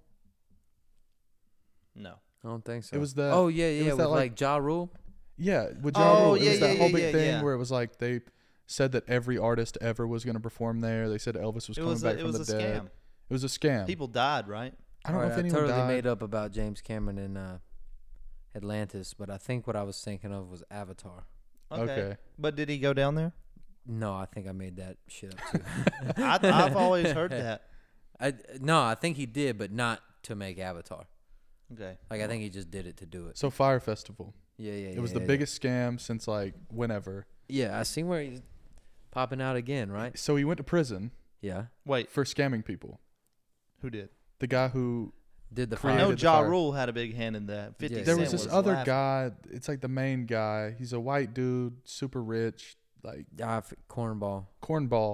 Speaker 2: no.
Speaker 1: I don't think so.
Speaker 3: It was that.
Speaker 1: Oh yeah,
Speaker 3: it
Speaker 1: yeah,
Speaker 3: was
Speaker 1: with
Speaker 3: that, like-
Speaker 1: like Ja Rule.
Speaker 3: Yeah, with
Speaker 2: Oh,
Speaker 3: Ja Rule. It
Speaker 2: yeah,
Speaker 3: was that
Speaker 2: yeah,
Speaker 3: whole
Speaker 2: yeah,
Speaker 3: big
Speaker 2: yeah,
Speaker 3: thing
Speaker 2: yeah.
Speaker 3: where it was like they said that every artist ever was going to perform there. They said Elvis was
Speaker 2: It
Speaker 3: coming
Speaker 2: was
Speaker 3: back
Speaker 2: a, it
Speaker 3: from
Speaker 2: was
Speaker 3: the
Speaker 2: a
Speaker 3: dead.
Speaker 2: scam.
Speaker 3: It was a scam.
Speaker 2: People died, right?
Speaker 3: I don't know
Speaker 1: Alright,
Speaker 3: if anyone
Speaker 1: totally
Speaker 3: died.
Speaker 1: made up about James Cameron and uh, Atlantis, but I think what I was thinking of was Avatar.
Speaker 3: Okay.
Speaker 2: But did he go down there?
Speaker 1: No, I think I made that shit up too.
Speaker 2: I, I've always heard that.
Speaker 1: I no, I think he did, but not to make Avatar.
Speaker 2: Okay.
Speaker 1: Like I think he just did it to do it.
Speaker 3: So Fire Festival.
Speaker 1: Yeah, yeah.
Speaker 3: It was
Speaker 1: yeah,
Speaker 3: the
Speaker 1: yeah.
Speaker 3: biggest scam since like whenever.
Speaker 1: Yeah, I seen where he's popping out again, right?
Speaker 3: So he went to prison
Speaker 1: Yeah.
Speaker 2: Wait,
Speaker 3: for scamming people.
Speaker 2: who did?
Speaker 3: The guy who
Speaker 1: Did the
Speaker 2: I
Speaker 3: Created
Speaker 2: know
Speaker 1: fire?
Speaker 3: the
Speaker 2: Ja
Speaker 3: fire.
Speaker 2: Rule had a big hand in that. Fifty
Speaker 1: Yeah,
Speaker 3: there
Speaker 2: Cent
Speaker 3: was this
Speaker 2: was
Speaker 3: other
Speaker 2: laughing.
Speaker 3: guy. It's like the main guy. He's a white dude, super rich, like
Speaker 1: Ah, f- cornball.
Speaker 3: cornball.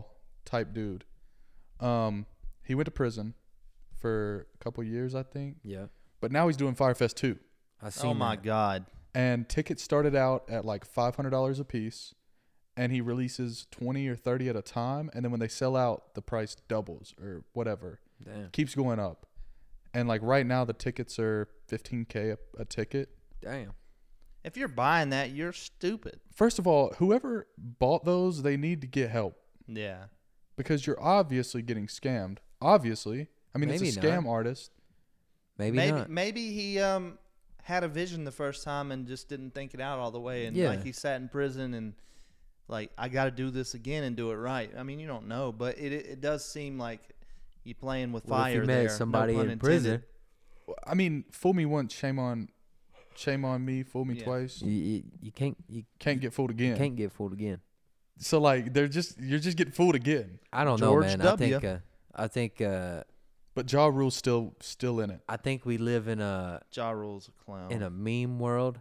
Speaker 3: type dude. Um, he went to prison for a couple years, I think,
Speaker 1: Yeah.
Speaker 3: but now he's doing Firefest two.
Speaker 1: I seen
Speaker 2: Oh my
Speaker 1: that.
Speaker 2: God.
Speaker 3: And tickets started out at like five hundred dollars a piece, and he releases twenty or thirty at a time, and then when they sell out, the price doubles or whatever.
Speaker 1: Damn.
Speaker 3: Keeps going up. And like right now the tickets are fifteen K a, a ticket.
Speaker 1: Damn.
Speaker 2: If you're buying that, you're stupid.
Speaker 3: First of all, whoever bought those, they need to get help
Speaker 2: Yeah.
Speaker 3: because you're obviously getting scammed. Obviously. I mean,
Speaker 1: Maybe
Speaker 3: it's a scam
Speaker 1: not.
Speaker 3: artist.
Speaker 1: Maybe,
Speaker 2: maybe
Speaker 1: not.
Speaker 2: maybe he um had a vision the first time and just didn't think it out all the way, and
Speaker 1: Yeah.
Speaker 2: like he sat in prison and like, I got to do this again and do it right. I mean, you don't know, but it it, it does seem like you playing with
Speaker 1: What if
Speaker 2: fire
Speaker 1: you
Speaker 2: there.
Speaker 1: met somebody
Speaker 2: no pun
Speaker 1: in
Speaker 2: intended.
Speaker 1: prison?
Speaker 3: I mean, fool me once, shame on shame on me, fool me
Speaker 2: Yeah.
Speaker 3: twice.
Speaker 1: You, you, you can't you
Speaker 3: Can't get fooled again.
Speaker 1: can't get fooled again.
Speaker 3: So like they're just you're just getting fooled again.
Speaker 1: I don't
Speaker 2: George
Speaker 1: know, man.
Speaker 2: W.
Speaker 1: I think uh, I think uh,
Speaker 3: But Ja Rule's still still in it.
Speaker 1: I think we live in a
Speaker 2: Ja Rule's a clown.
Speaker 1: in a meme world.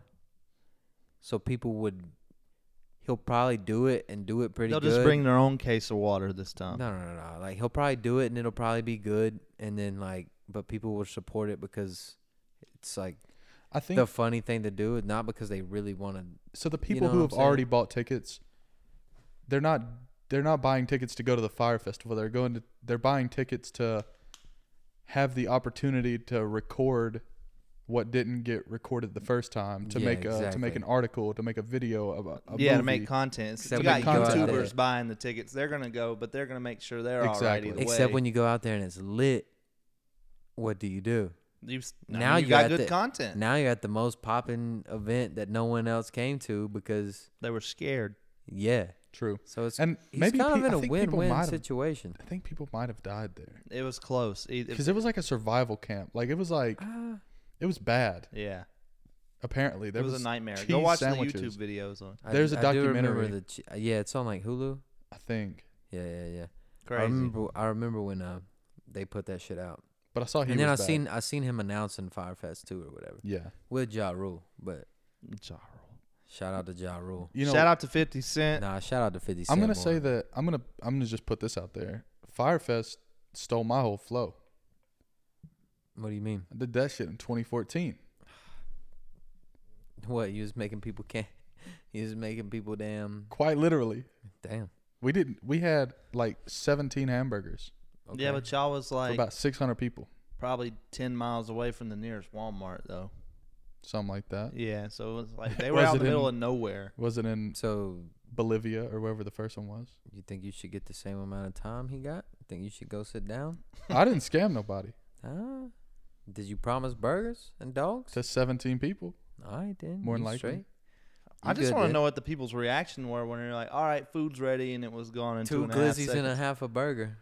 Speaker 1: So people would he'll probably do it and do it pretty
Speaker 2: They'll
Speaker 1: good.
Speaker 2: just bring their own case of water this time.
Speaker 1: No, no, no, no. Like he'll probably do it and it'll probably be good, and then like, but people will support it because it's like
Speaker 3: I think
Speaker 1: the funny thing to do, not because they really want to.
Speaker 3: so the people
Speaker 1: know
Speaker 3: who
Speaker 1: what
Speaker 3: have
Speaker 1: I'm saying?
Speaker 3: already bought tickets, they're not they're not buying tickets to go to the Fire Festival. They're going to they're buying tickets to have the opportunity to record what didn't get recorded the first time, to
Speaker 1: Yeah,
Speaker 3: make a, to make
Speaker 1: exactly.
Speaker 3: an article, to make a video about a
Speaker 2: yeah, to
Speaker 3: movie.
Speaker 2: make content.
Speaker 1: Except
Speaker 2: you got
Speaker 3: when you go out
Speaker 2: YouTubers
Speaker 1: there.
Speaker 2: buying the tickets. They're gonna go, but they're gonna make sure they're
Speaker 3: Exactly.
Speaker 2: all right either
Speaker 1: Except
Speaker 2: way.
Speaker 1: when you go out there and it's lit. What do you do?
Speaker 2: you
Speaker 1: now
Speaker 2: now you
Speaker 1: you're
Speaker 2: got
Speaker 1: at
Speaker 2: good
Speaker 1: the-
Speaker 2: content.
Speaker 1: Now you're at the most popping event that no one else came to because
Speaker 2: They were scared.
Speaker 1: yeah.
Speaker 3: True.
Speaker 1: So it's
Speaker 3: And
Speaker 1: he's
Speaker 3: maybe
Speaker 1: kind
Speaker 3: pe-
Speaker 1: of in
Speaker 3: I
Speaker 1: a
Speaker 3: think people
Speaker 1: win-win
Speaker 3: might have-
Speaker 1: situation.
Speaker 3: I think people might have died there
Speaker 2: It was close. It-
Speaker 3: because it was like a survival camp. Like it was like
Speaker 1: Ah,
Speaker 3: it was bad.
Speaker 2: yeah,
Speaker 3: Apparently, there
Speaker 2: it was,
Speaker 3: was
Speaker 2: a nightmare.
Speaker 3: cheese
Speaker 2: Go watch
Speaker 3: sandwiches.
Speaker 2: the YouTube videos on.
Speaker 1: I-
Speaker 3: There's a
Speaker 1: I do remember
Speaker 3: documentary.
Speaker 1: the ch- yeah, it's on like Hulu.
Speaker 3: I think,
Speaker 1: Yeah, yeah, yeah. I
Speaker 2: Crazy.
Speaker 1: remember. I remember when uh, they put that shit out,
Speaker 3: but I saw he
Speaker 1: and then I
Speaker 3: was bad.
Speaker 1: seen I seen him announcing Firefest too or whatever
Speaker 3: Yeah,
Speaker 1: with Ja Rule. But
Speaker 2: Ja Rule.
Speaker 1: shout out to Ja Rule.
Speaker 3: you know.
Speaker 2: Shout out to fifty Cent.
Speaker 1: Nah, shout out to fifty
Speaker 3: I'm
Speaker 1: Cent.
Speaker 3: gonna
Speaker 1: more.
Speaker 3: say that I'm gonna I'm gonna just put this out there. Firefest stole my whole flow.
Speaker 1: What do you mean?
Speaker 3: I did that shit in twenty fourteen.
Speaker 1: What you was making people can? You was making people damn
Speaker 3: Quite literally,
Speaker 1: damn.
Speaker 3: we didn't. We had like seventeen hamburgers
Speaker 1: Okay.
Speaker 2: Yeah, but y'all was
Speaker 3: for
Speaker 2: like
Speaker 3: about six hundred people,
Speaker 2: probably ten miles away from the nearest Walmart, though.
Speaker 3: something like that.
Speaker 2: Yeah, so it was like they were
Speaker 3: Was
Speaker 2: out
Speaker 3: it
Speaker 2: in the middle
Speaker 3: in-
Speaker 2: of nowhere.
Speaker 3: Was it in
Speaker 1: So
Speaker 3: Bolivia or wherever the first one was?
Speaker 1: you think you should get the same amount of time he got? Think you should go sit down?
Speaker 3: I didn't scam nobody.
Speaker 1: Huh? Did you promise burgers and dogs?
Speaker 3: To seventeen people.
Speaker 1: All right, then.
Speaker 3: More than
Speaker 1: you
Speaker 3: likely.
Speaker 1: straight.
Speaker 2: I
Speaker 1: You
Speaker 2: just
Speaker 1: good
Speaker 2: want to
Speaker 1: then.
Speaker 2: know what the people's reaction were when they're like, "All right, food's ready," and it was gone in two,
Speaker 1: Two
Speaker 2: and a half
Speaker 1: glizzies and a
Speaker 2: seconds.
Speaker 1: half a burger.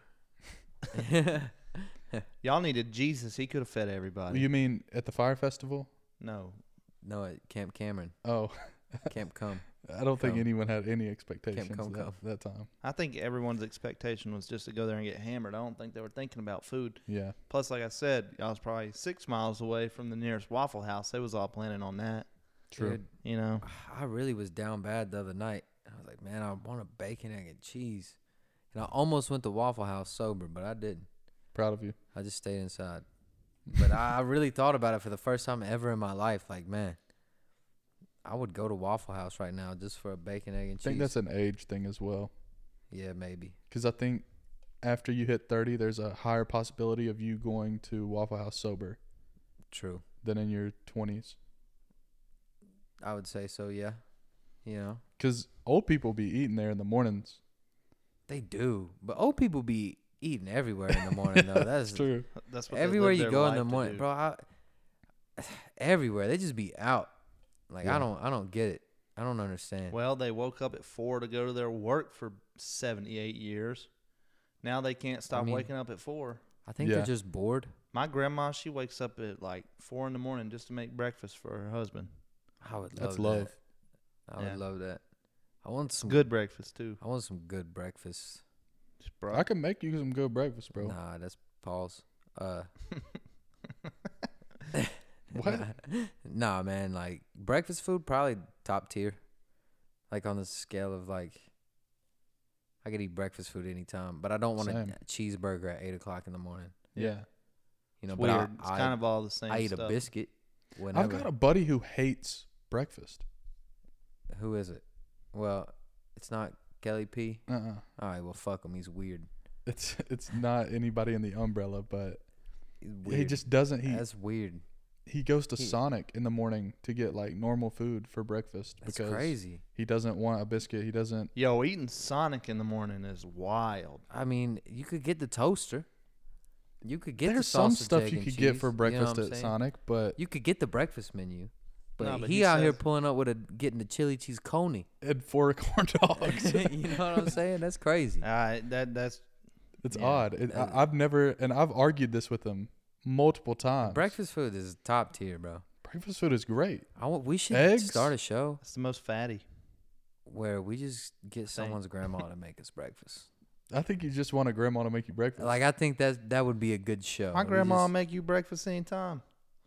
Speaker 2: Y'all needed Jesus. He could have fed everybody.
Speaker 3: You mean at the fire festival?
Speaker 2: no,
Speaker 1: No, at Camp Cameron.
Speaker 3: Oh,
Speaker 1: Camp Come.
Speaker 3: I don't think
Speaker 1: Come.
Speaker 3: anyone had any expectations
Speaker 1: come,
Speaker 3: that,
Speaker 1: come.
Speaker 3: that time.
Speaker 2: I think everyone's expectation was just to go there and get hammered. I don't think they were thinking about food.
Speaker 3: Yeah.
Speaker 2: Plus, like I said, y'all was probably six miles away from the nearest Waffle House. They was all planning on that.
Speaker 3: True.
Speaker 1: Dude,
Speaker 2: You know,
Speaker 1: I really was down bad the other night. I was like, man, I want a bacon, egg, and cheese. And I almost went to Waffle House sober, but I didn't.
Speaker 3: Proud of you.
Speaker 1: I just stayed inside. But I I really thought about it for the first time ever in my life. Like, man, I would go to Waffle House right now just for a bacon, egg, and
Speaker 3: I
Speaker 1: cheese.
Speaker 3: think that's an age thing as well.
Speaker 1: yeah, maybe.
Speaker 3: Because I think after you hit thirty, there's a higher possibility of you going to Waffle House sober
Speaker 1: True.
Speaker 3: than in your twenties.
Speaker 1: I would say so, yeah. You know,
Speaker 3: Because old people be eating there in the mornings.
Speaker 1: they do. But old people be eating everywhere in the morning, though. That's
Speaker 3: That's true.
Speaker 2: that's what they
Speaker 1: everywhere
Speaker 2: live
Speaker 1: you
Speaker 2: their
Speaker 1: go in
Speaker 2: life
Speaker 1: the
Speaker 2: to
Speaker 1: morning,
Speaker 2: do.
Speaker 1: bro. I, everywhere they just be out. Like
Speaker 3: Yeah.
Speaker 1: I don't, I don't get it. I don't understand.
Speaker 2: Well, they woke up at four to go to their work for seventy-eight years. Now they can't stop
Speaker 1: mean-
Speaker 2: waking up at four.
Speaker 1: I think
Speaker 3: Yeah.
Speaker 1: they're just bored.
Speaker 2: My grandma, she wakes up at like four in the morning just to make breakfast for her husband.
Speaker 1: I would love
Speaker 3: That's
Speaker 1: that.
Speaker 3: love.
Speaker 1: I
Speaker 2: Yeah.
Speaker 1: would love that. I want some
Speaker 2: Good breakfast too.
Speaker 1: I want some good breakfast.
Speaker 2: Just bro.
Speaker 3: I can make you some good breakfast, bro.
Speaker 1: Nah, that's pause. Uh,
Speaker 3: What?
Speaker 1: Nah, nah, man. Like breakfast food, probably top tier. Like on the scale of like, I could eat breakfast food anytime, but I don't want
Speaker 3: Same.
Speaker 1: a cheeseburger at eight o'clock in the morning.
Speaker 3: Yeah.
Speaker 1: You know,
Speaker 2: It's
Speaker 1: but I-
Speaker 2: weird. It's
Speaker 1: I,
Speaker 2: kind of all the same
Speaker 1: I eat
Speaker 2: stuff.
Speaker 1: a biscuit. Whenever.
Speaker 3: I've got a buddy who hates breakfast.
Speaker 1: Who is it? Well, it's not Kelly P.
Speaker 3: Uh-uh.
Speaker 1: All right, well, fuck him. He's weird.
Speaker 3: It's it's not anybody in the umbrella, but
Speaker 1: He's
Speaker 3: he
Speaker 1: weird.
Speaker 3: just doesn't. He
Speaker 1: That's weird.
Speaker 3: he goes to
Speaker 1: he-
Speaker 3: Sonic in the morning to get like normal food for breakfast
Speaker 1: That's
Speaker 3: because
Speaker 1: crazy.
Speaker 3: he doesn't want a biscuit. He doesn't.
Speaker 2: Yo, eating Sonic in the morning is wild.
Speaker 1: I mean, you could get the toaster. You could get
Speaker 3: There's
Speaker 1: the
Speaker 3: some
Speaker 1: sausage,
Speaker 3: stuff
Speaker 1: egg,
Speaker 3: you
Speaker 1: and
Speaker 3: could get
Speaker 1: cheese,
Speaker 3: for
Speaker 1: you know
Speaker 3: breakfast
Speaker 1: what I'm
Speaker 3: at
Speaker 1: saying?
Speaker 3: Sonic, but
Speaker 1: You could get the breakfast menu. But,
Speaker 2: No, but
Speaker 1: he,
Speaker 2: he
Speaker 1: out here
Speaker 2: says-
Speaker 1: pulling up with a getting the chili cheese coney.
Speaker 3: and four corn dogs.
Speaker 1: You know what I'm saying? That's crazy.
Speaker 2: Uh, that that's
Speaker 3: It's
Speaker 2: Yeah.
Speaker 3: odd. It,
Speaker 1: Uh,
Speaker 3: I, I've never, and I've argued this with him multiple times.
Speaker 1: Breakfast food is top tier, bro.
Speaker 3: breakfast food is great.
Speaker 1: I want, we should
Speaker 3: Eggs?
Speaker 1: start a show
Speaker 2: that's the most fatty.
Speaker 1: where we just get
Speaker 2: Think.
Speaker 1: someone's grandma to make us breakfast.
Speaker 3: I think you just want a grandma to make you breakfast.
Speaker 1: Like I think that that would be a good show.
Speaker 2: My
Speaker 1: We
Speaker 2: grandma will
Speaker 1: just-
Speaker 2: make you breakfast anytime.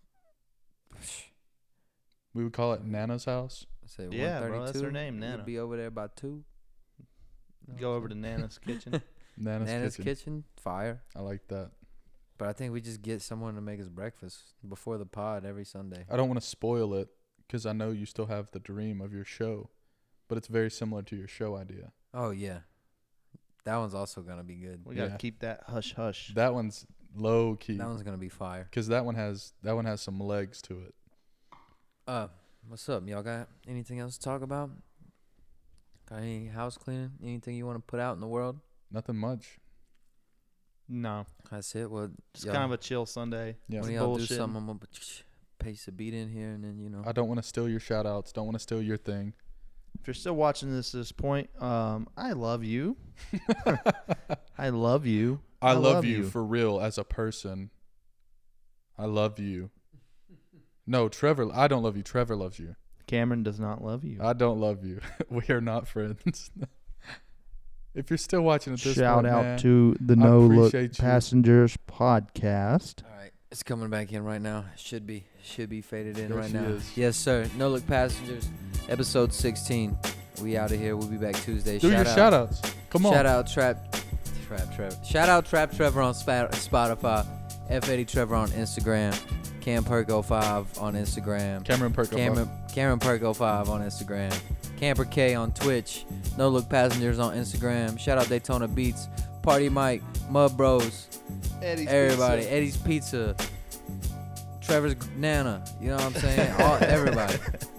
Speaker 3: we would call it Nana's house.
Speaker 1: Say
Speaker 2: Yeah, bro, that's her
Speaker 1: one thirty-two,
Speaker 2: name,
Speaker 1: you'd
Speaker 2: Nana.
Speaker 1: Be over there by two.
Speaker 2: Go over to Nana's kitchen.
Speaker 3: Nana's,
Speaker 1: Nana's
Speaker 3: kitchen.
Speaker 1: kitchen, fire.
Speaker 3: I like that.
Speaker 1: But I think we just get someone to make us breakfast before the pod every Sunday.
Speaker 3: I don't want to spoil it because I know you still have the dream of your show, but it's very similar to your show idea.
Speaker 1: Oh yeah, that one's also gonna be good.
Speaker 2: We gotta
Speaker 3: Yeah.
Speaker 2: keep that hush hush.
Speaker 3: That one's low key
Speaker 1: That one's gonna be fire.
Speaker 3: because that one has that one has some legs to it.
Speaker 1: Uh, what's up? Y'all got anything else to talk about? Got any house cleaning? Anything you want to put out in the world?
Speaker 3: Nothing much.
Speaker 2: No,
Speaker 1: That's it. Well,
Speaker 2: just
Speaker 1: y'all-
Speaker 2: kind of a chill Sunday.
Speaker 3: Yeah.
Speaker 1: when
Speaker 2: some
Speaker 1: y'all do
Speaker 2: bullshit.
Speaker 1: something, I'm gonna paste a beat in here, and then you know.
Speaker 3: I don't want to steal your shout outs. Don't want to steal your thing.
Speaker 2: If you're still watching this at this point, um, I love you. I love you.
Speaker 3: I, love, you, for real as a person. I love you. No, Trevor. I don't love you. Trevor loves you.
Speaker 2: Cameron does not love you.
Speaker 3: I don't love you. We are not friends. If you're still watching at this
Speaker 2: Shout
Speaker 3: point,
Speaker 2: out
Speaker 3: man,
Speaker 2: to the
Speaker 3: I
Speaker 2: No Look
Speaker 3: appreciate you.
Speaker 2: Passengers podcast.
Speaker 1: All right, it's coming back in right now. Should be, should be faded in
Speaker 3: There
Speaker 1: right
Speaker 3: she
Speaker 1: now.
Speaker 3: is.
Speaker 1: Yes, sir. No Look Passengers, episode sixteen. We out of here. We'll be back Tuesday.
Speaker 3: do your shout outs. Come on.
Speaker 1: Shout out Trap, Trap Trevor. Shout out Trap Trevor on Spa- Spotify. F eighty Trevor on Instagram. Cam Perk oh five on Instagram.
Speaker 3: Cameron Perk.
Speaker 1: Cameron Cameron Perk oh five on Instagram. Camper K on Twitch. No Look Passengers on Instagram. Shout out Daytona Beats. Party Mike. Mud Bros.
Speaker 2: Eddie's
Speaker 1: Everybody.
Speaker 2: Pizza.
Speaker 1: Eddie's Pizza. Trevor's Nana. You know what I'm saying? All, everybody.